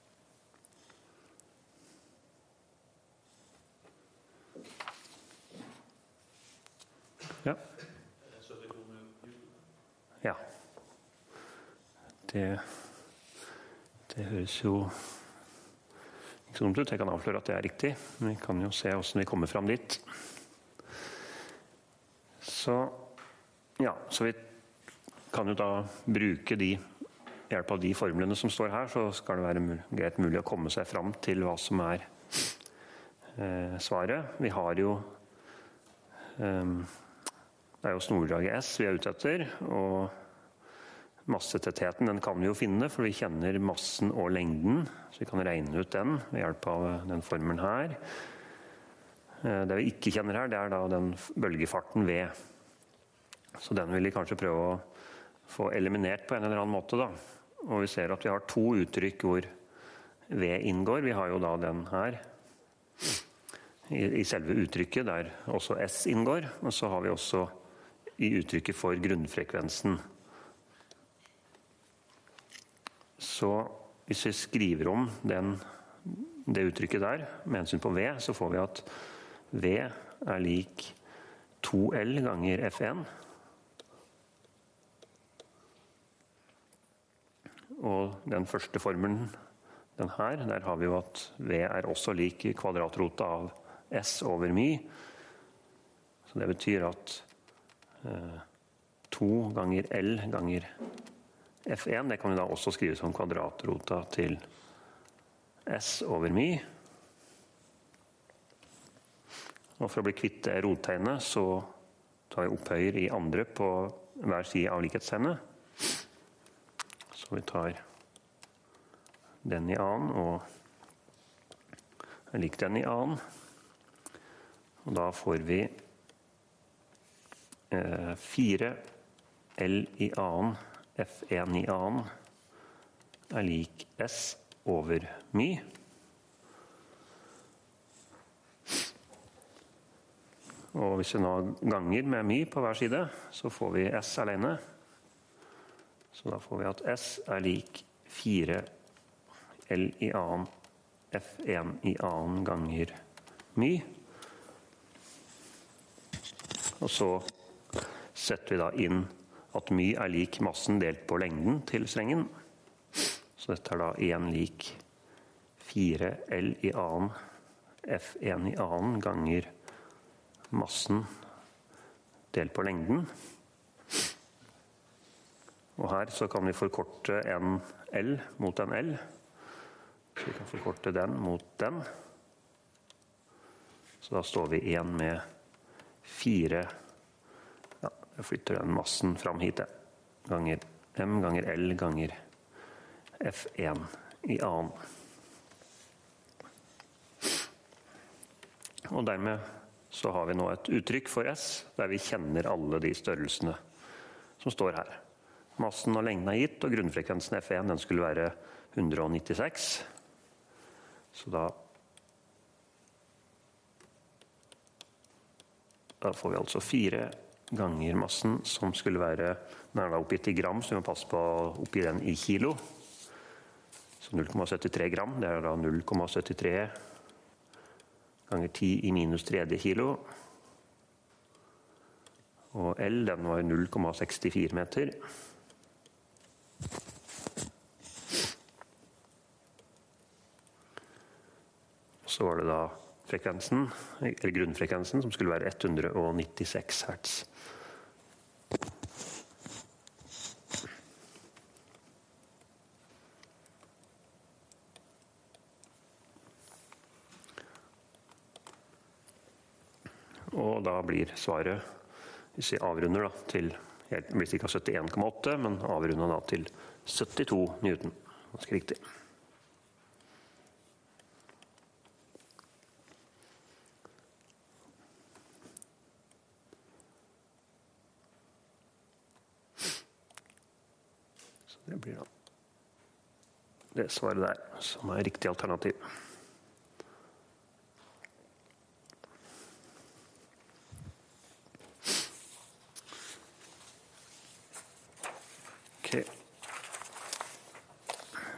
Ja. Ja. Det, det høres jo ikke så dumt ut. Jeg kan avsløre at det er riktig, men vi kan jo se hvordan vi kommer fram dit. Så, ja, så vi kan jo da bruke de, hjelp av de formlene som står her, så skal det være greit mulig å komme seg fram til hva som er eh, svaret. Vi har jo eh, det er jo snordraget S vi er ute etter, og massetettheten den kan vi jo finne, for vi kjenner massen og lengden, så vi kan regne ut den ved hjelp av den formelen her. Det vi ikke kjenner her, det er da den bølgefarten V. Så den vil vi kanskje prøve å få eliminert på en eller annen måte da. Og vi ser at vi har to uttrykk hvor V inngår. Vi har jo da den her i, i selve uttrykket der også S inngår, og så har vi også i uttrykket for grunnfrekvensen. Så hvis vi skriver om den, det uttrykket der, med hensyn på V, så får vi at V er lik to L ganger F en. Og den første formelen, den her, der har vi jo at V er også lik kvadratrota av S over my. Så det betyr at to ganger L ganger F en, det kan vi da også skrive som kvadratrota til S over my. Og for å bli kvitt det rottegnet, så tar vi opphøyer i andre på hver side av likhetstegnet. Så vi tar den i annen, og er lik den i annen. Og da får vi fire L i annen, F en i annen, er lik S over my. Og hvis vi nå ganger med my på hver side, så får vi S alene. Så da får vi at S er lik fire L i annen, F en i annen ganger my. Og så setter vi da inn at my er lik massen delt på lengden til strengen. Så dette er da en lik fire L i annen, F en i annen ganger massen delt på lengden. Og her så kan vi forkorte en L mot en L. Så vi kan forkorte den mot den. Så da står vi igjen med fire. Ja, jeg flytter den massen fram hit, ganger M ganger L ganger F en i annen. Og dermed så har vi nå et uttrykk for S, der vi kjenner alle de størrelsene som står her. Massen og lengden er gitt, og grunnfrekvensen F en den skulle være hundre og nittiseks. Så da Da får vi altså fire ganger massen, som skulle være, den er da oppgitt i gram, så vi må passe på å oppgi den i kilo. Så null komma syttitre gram, det er da null komma syttitre ganger ti i minus tredje kilo. Og L, den var null komma sekstifire meter. Så var det da frekvensen, eller grunnfrekvensen, som skulle være hundre og nittiseks hertz. Og da blir svaret, hvis vi avrunder da, til, det blir ca. syttien komma åtte, men avrundet da til syttito newton. Ganske riktig. Det blir da det svaret der, som er riktig alternativ.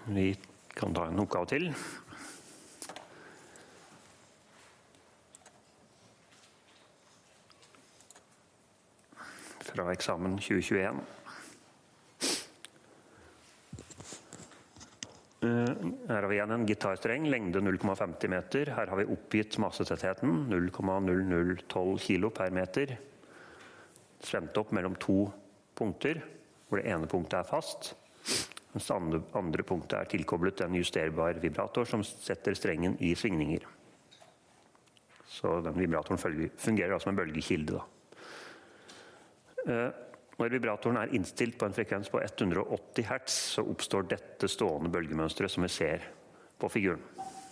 Vi kan ta en oppgave til. Fra eksamen tjue tjueen. Her har vi igjen en gitarstreng, lengde null komma femti meter. Her har vi oppgitt massetettheten, null komma null null tolv kilo per meter. Slemt opp mellom to punkter, hvor det ene punktet er fast. Mens det andre, andre punktet er tilkoblet en justerbar vibrator som setter strengen i svingninger. Så den vibratoren følger, fungerer da som en bølgekilde. Da. Når vibratoren er innstilt på en frekvens på hundre og åtti hertz, så oppstår dette stående bølgemønstret som vi ser på figuren.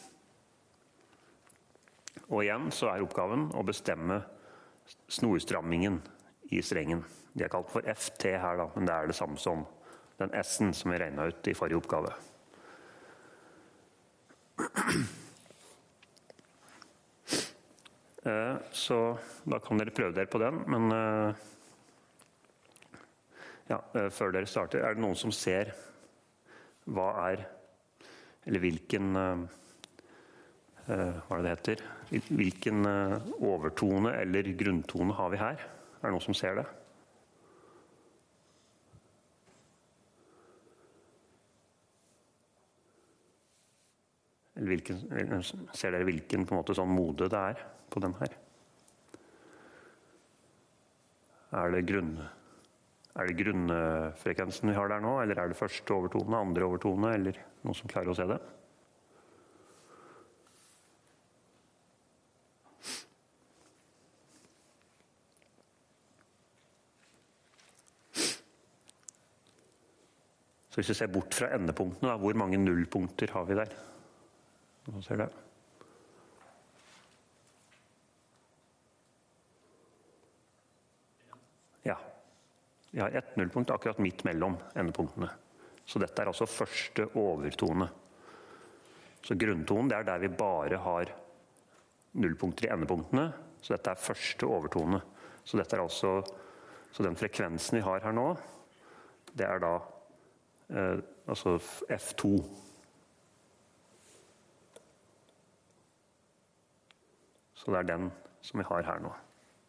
Og igjen så er oppgaven å bestemme snorstrammingen i strengen. De er kalt for F T her, da, men det er det samme som den S-en som vi regnet ut i forrige oppgave. Så da kan dere prøve dere på den, men ja, før dere starter, er det noen som ser hva er, eller hvilken, hva er det det heter, hvilken overtone eller grunntone har vi her? Er det noen som ser det? Eller hvilken, ser dere hvilken på en måte sånn mode det er på den her? Er det grunn, er det grunnfrekvensen vi har der nå, eller er det første overtone, andre overtone, eller noen som klarer å se det? Så hvis vi ser bort fra endepunktene, da, hvor mange nullpunkter har vi der? Hva ser det? Ja, vi har ett nullpunkt akkurat midt mellom endepunktene. Så dette er altså første overtone. Så grunntonen, det er der vi bare har nullpunkter i endepunktene. Så dette er første overtone. Så dette er altså, så den frekvensen vi har her nå, det er da eh, altså F to. Så det er den som vi har her nå.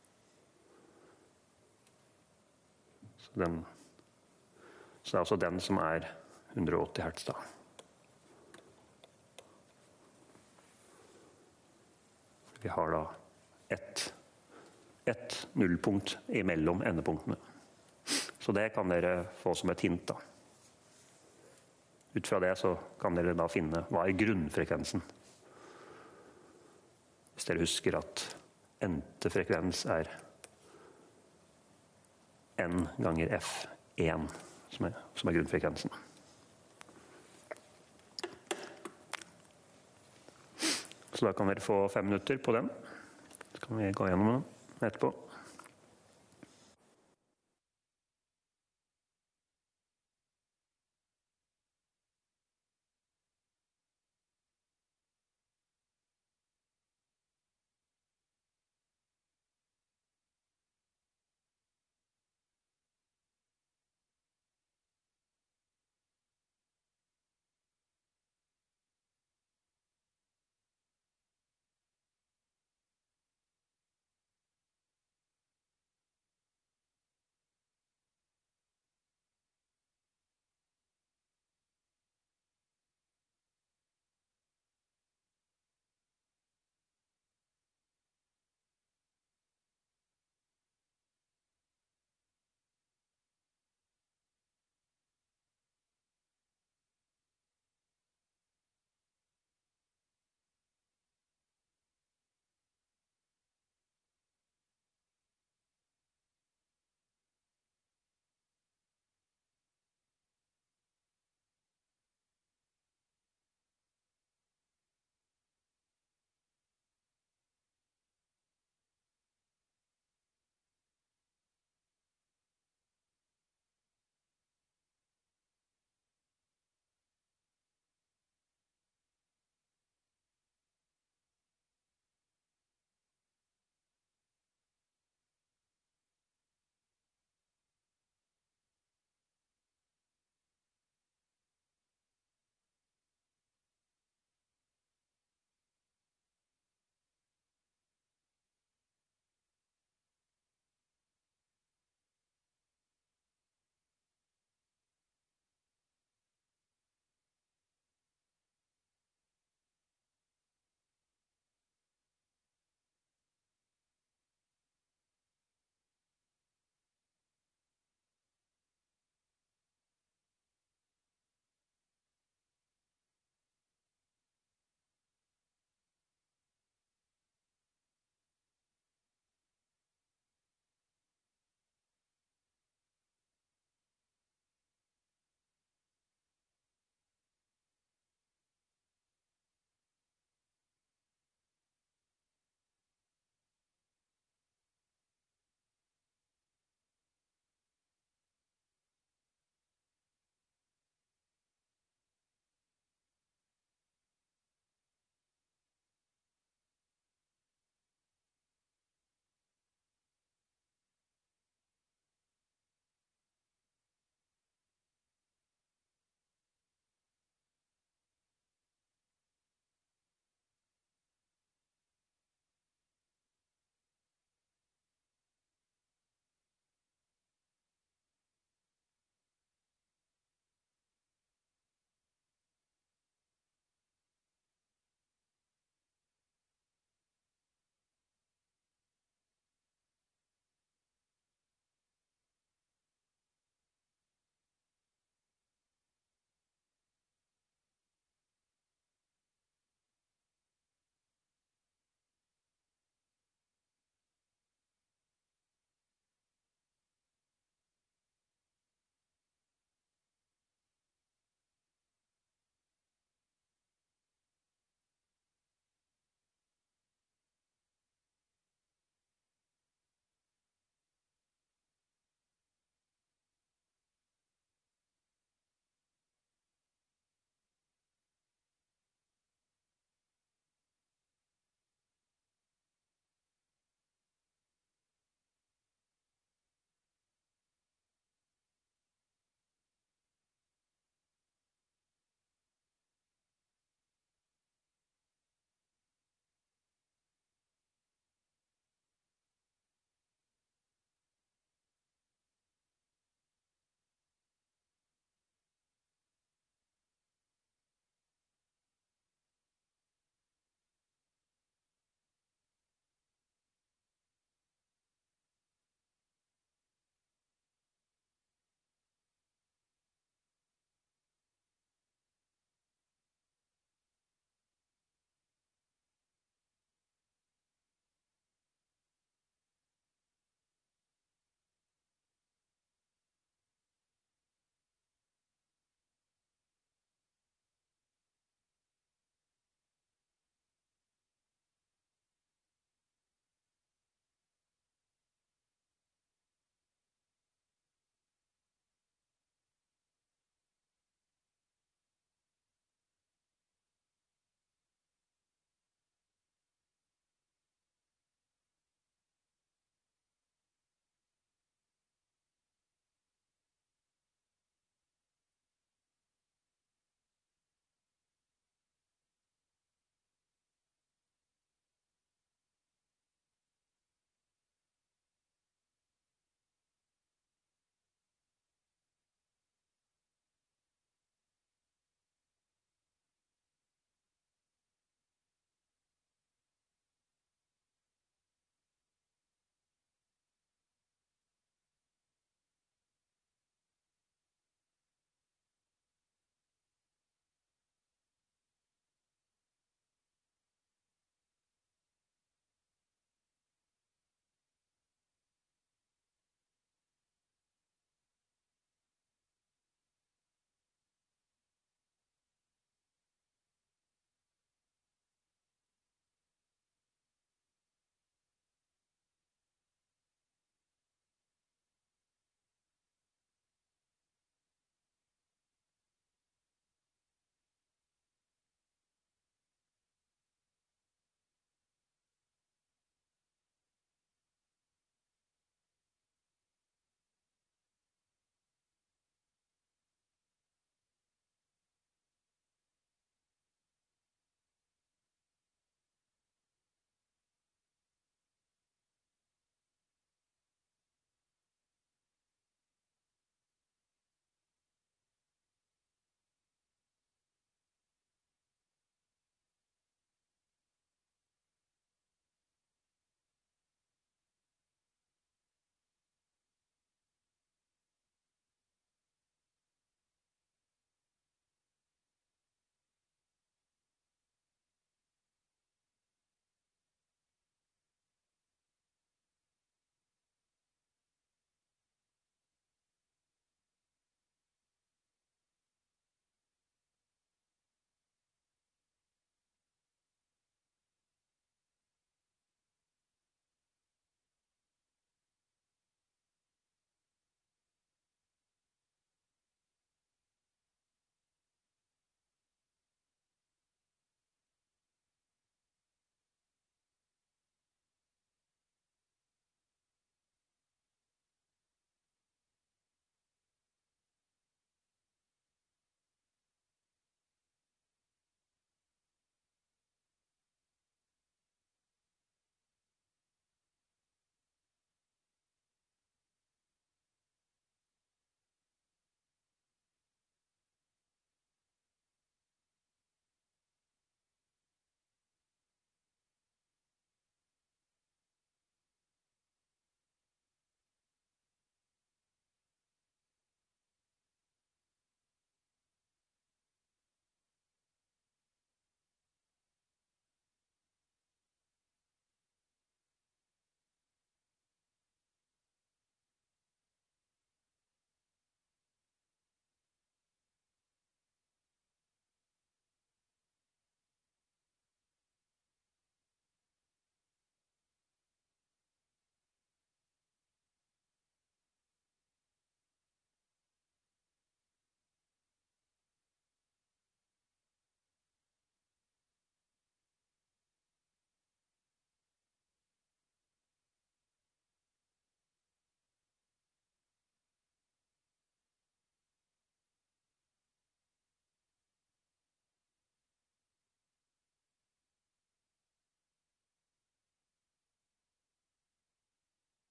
Så, den, så det er altså den som er hundre og åtti hertz da. Vi har da ett, ett nullpunkt imellom endepunktene. Så det kan dere få som et hint da. Ut fra det så kan dere da finne hva er grunnfrekvensen. Hvis dere husker at endte frekvens er n ganger F én, som er, som er grunnfrekvensen. Så da kan dere få fem minutter på den. Så kan vi gå gjennom den etterpå.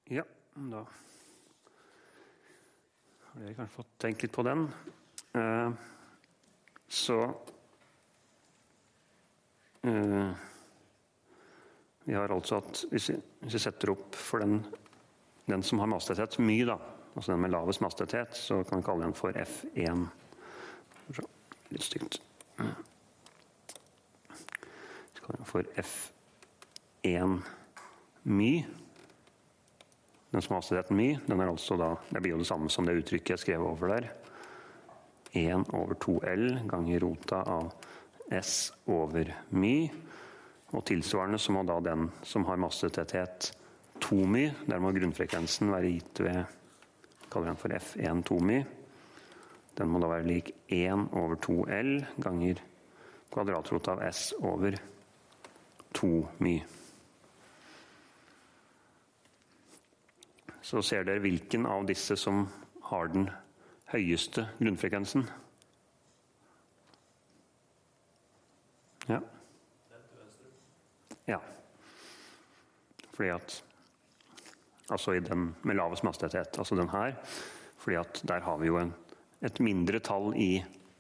Ja, da har dere kanskje fått tenkt litt på den. Uh, så uh, vi har altså at hvis vi, hvis vi setter opp for den, den som har mastethet my, da, altså den med lavest mastethet, så kan vi kalle den for F en. Litt stygt. Så kaller vi den for F en my. Den som har hastigheten my, den er altså da, det blir jo det samme som det uttrykket jeg skrev over der. en over to L ganger rota av S over my. Og tilsvarende så må da den som har massetetthet to my, der må grunnfrekvensen være gitt ved, kaller den for F en to my. Den må da være lik en over to L ganger kvadratrota av S over to my. Så ser dere hvilken av disse som har den høyeste grunnfrekvensen. Ja. Ja. Fordi at, altså i den med lavest mastethet, altså den her, fordi at der har vi jo en, et mindre tall i,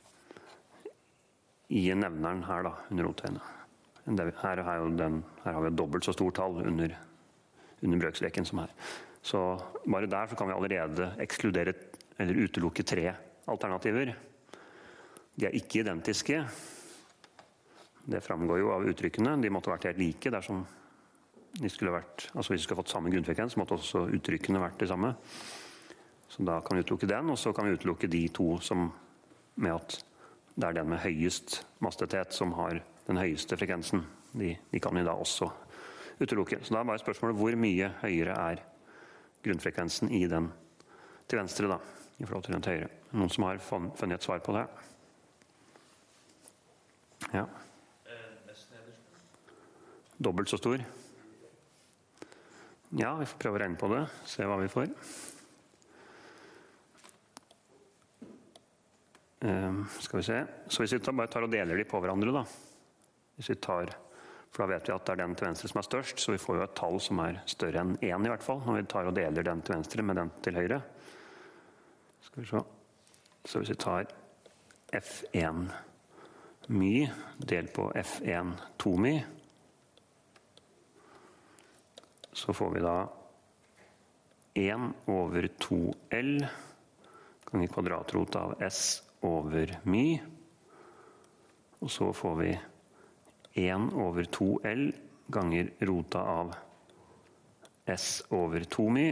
i nevneren her da, under rottegnet. Her, her, den, her har vi et dobbelt så stort tall under, under brøkstreken som her. Så bare der så kan vi allerede ekskludere eller utelukke tre alternativer. De er ikke identiske. Det framgår jo av uttrykkene. De måtte vært helt like dersom de skulle vært, altså hvis vi skulle fått samme grunnfrekvens, måtte også uttrykkene vært det samme. Så da kan vi utelukke den, og så kan vi utelukke de to som med at det er den med høyest mastethet som har den høyeste frekvensen. De, de kan vi da også utelukke. Så da er bare spørsmålet hvor mye høyere er grunnfrekvensen i den til venstre da, i forhold til den til høyre. Noen som har funnet et svar på det? Ja. Dobbelt så stor. Ja, vi får prøve å regne på det, se hva vi får. Um, skal vi se. Så hvis vi tar, bare tar og deler de på hverandre da. Hvis vi tar, for da vet vi at det er den til venstre som er størst, så vi får jo et tall som er større enn én i hvert fall, når vi tar og deler den til venstre med den til høyre. Skal vi se. Så hvis vi tar F en my delt på F en to my, så får vi da en over to L ganger kvadratrota av S over my, og så får vi en over to L ganger rota av S over to my.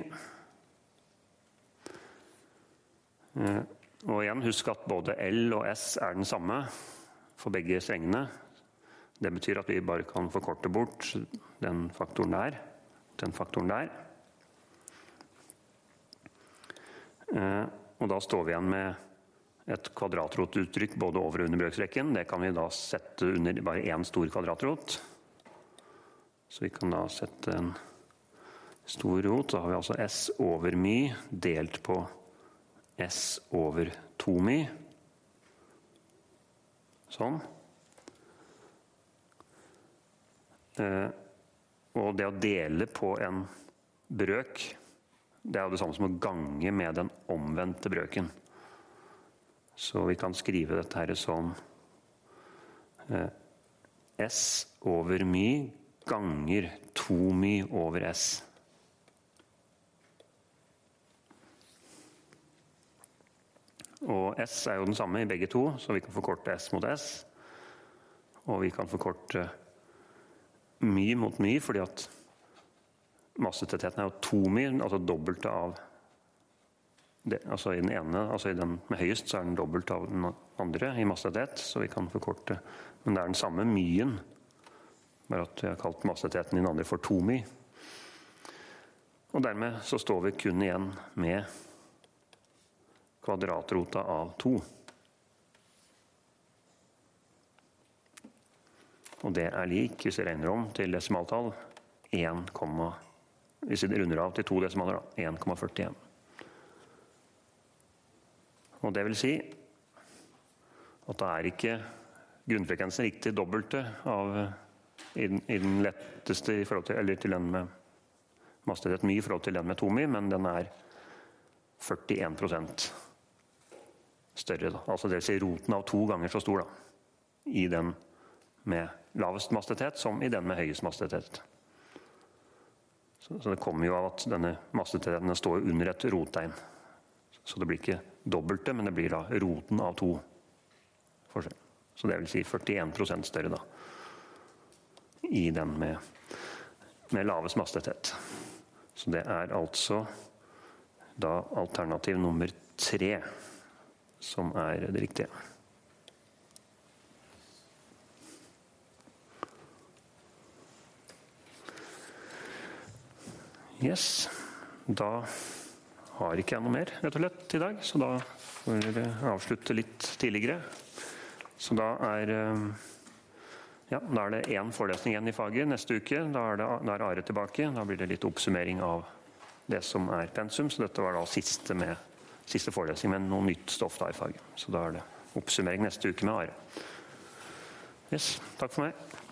Og igjen, husk at både L og S er den samme for begge strengene. Det betyr at vi bare kan forkorte bort den faktoren der, den faktoren der. Og da står vi igjen med et kvadratrotuttrykk både over og under brøkstreken. Det kan vi da sette under bare en stor kvadratrot. Så vi kan da sette en stor rot. Så har vi altså S over my delt på S over to my. Sånn. Eh, og det å dele på en brøk, det er jo det samme som å gange med den omvendte brøken. Så vi kan skrive dette her som eh, S over my ganger to my over S. Og S er jo den samme i begge to, så vi kan forkorte S mot S. Og vi kan forkorte my mot my, fordi at massetettheten er jo to my, altså dobbelte av det. Altså i den ene, altså i den med høyest, så er den dobbelt av den andre i massetethet, så vi kan forkorte. Men det er den samme myen, bare at vi har kalt massetetheten i den andre for to my. Og dermed så står vi kun igjen med kvadratrota av to. Og det er lik, hvis vi regner om til desimaltall, en, hvis vi runder av til to desimaler, en komma førtien. Og det vil si at da er ikke grunnfrekvensen riktig dobbelte av, i, den, i den letteste, i forhold til, eller til den med massetetthet mye i forhold til den med to my, men den er førtien prosent større. Da. Altså det vil si roten av to ganger så stor da, i den med lavest massetetthet som i den med høyest massetetthet. Så, så det kommer jo av at denne massetettheten står under et rottegn. Så det blir ikke dobbelte, men det blir da roten av to forskjell. Så det vil si førtien prosent større da, i den med, med lavest massetetthet. Så det er altså da alternativ nummer tre som er det riktige. Yes, da har ikke jeg noe mer, rett og slett, i dag, så da får vi avslutte litt tidligere. Så da er, ja, da er det en forelesning igjen i faget neste uke, da er, det, da er Are tilbake, da blir det litt oppsummering av det som er pensum, så dette var da siste, med, siste forelesning med noe nytt stoff da i faget. Så da er det oppsummering neste uke med Are. Yes, takk for meg.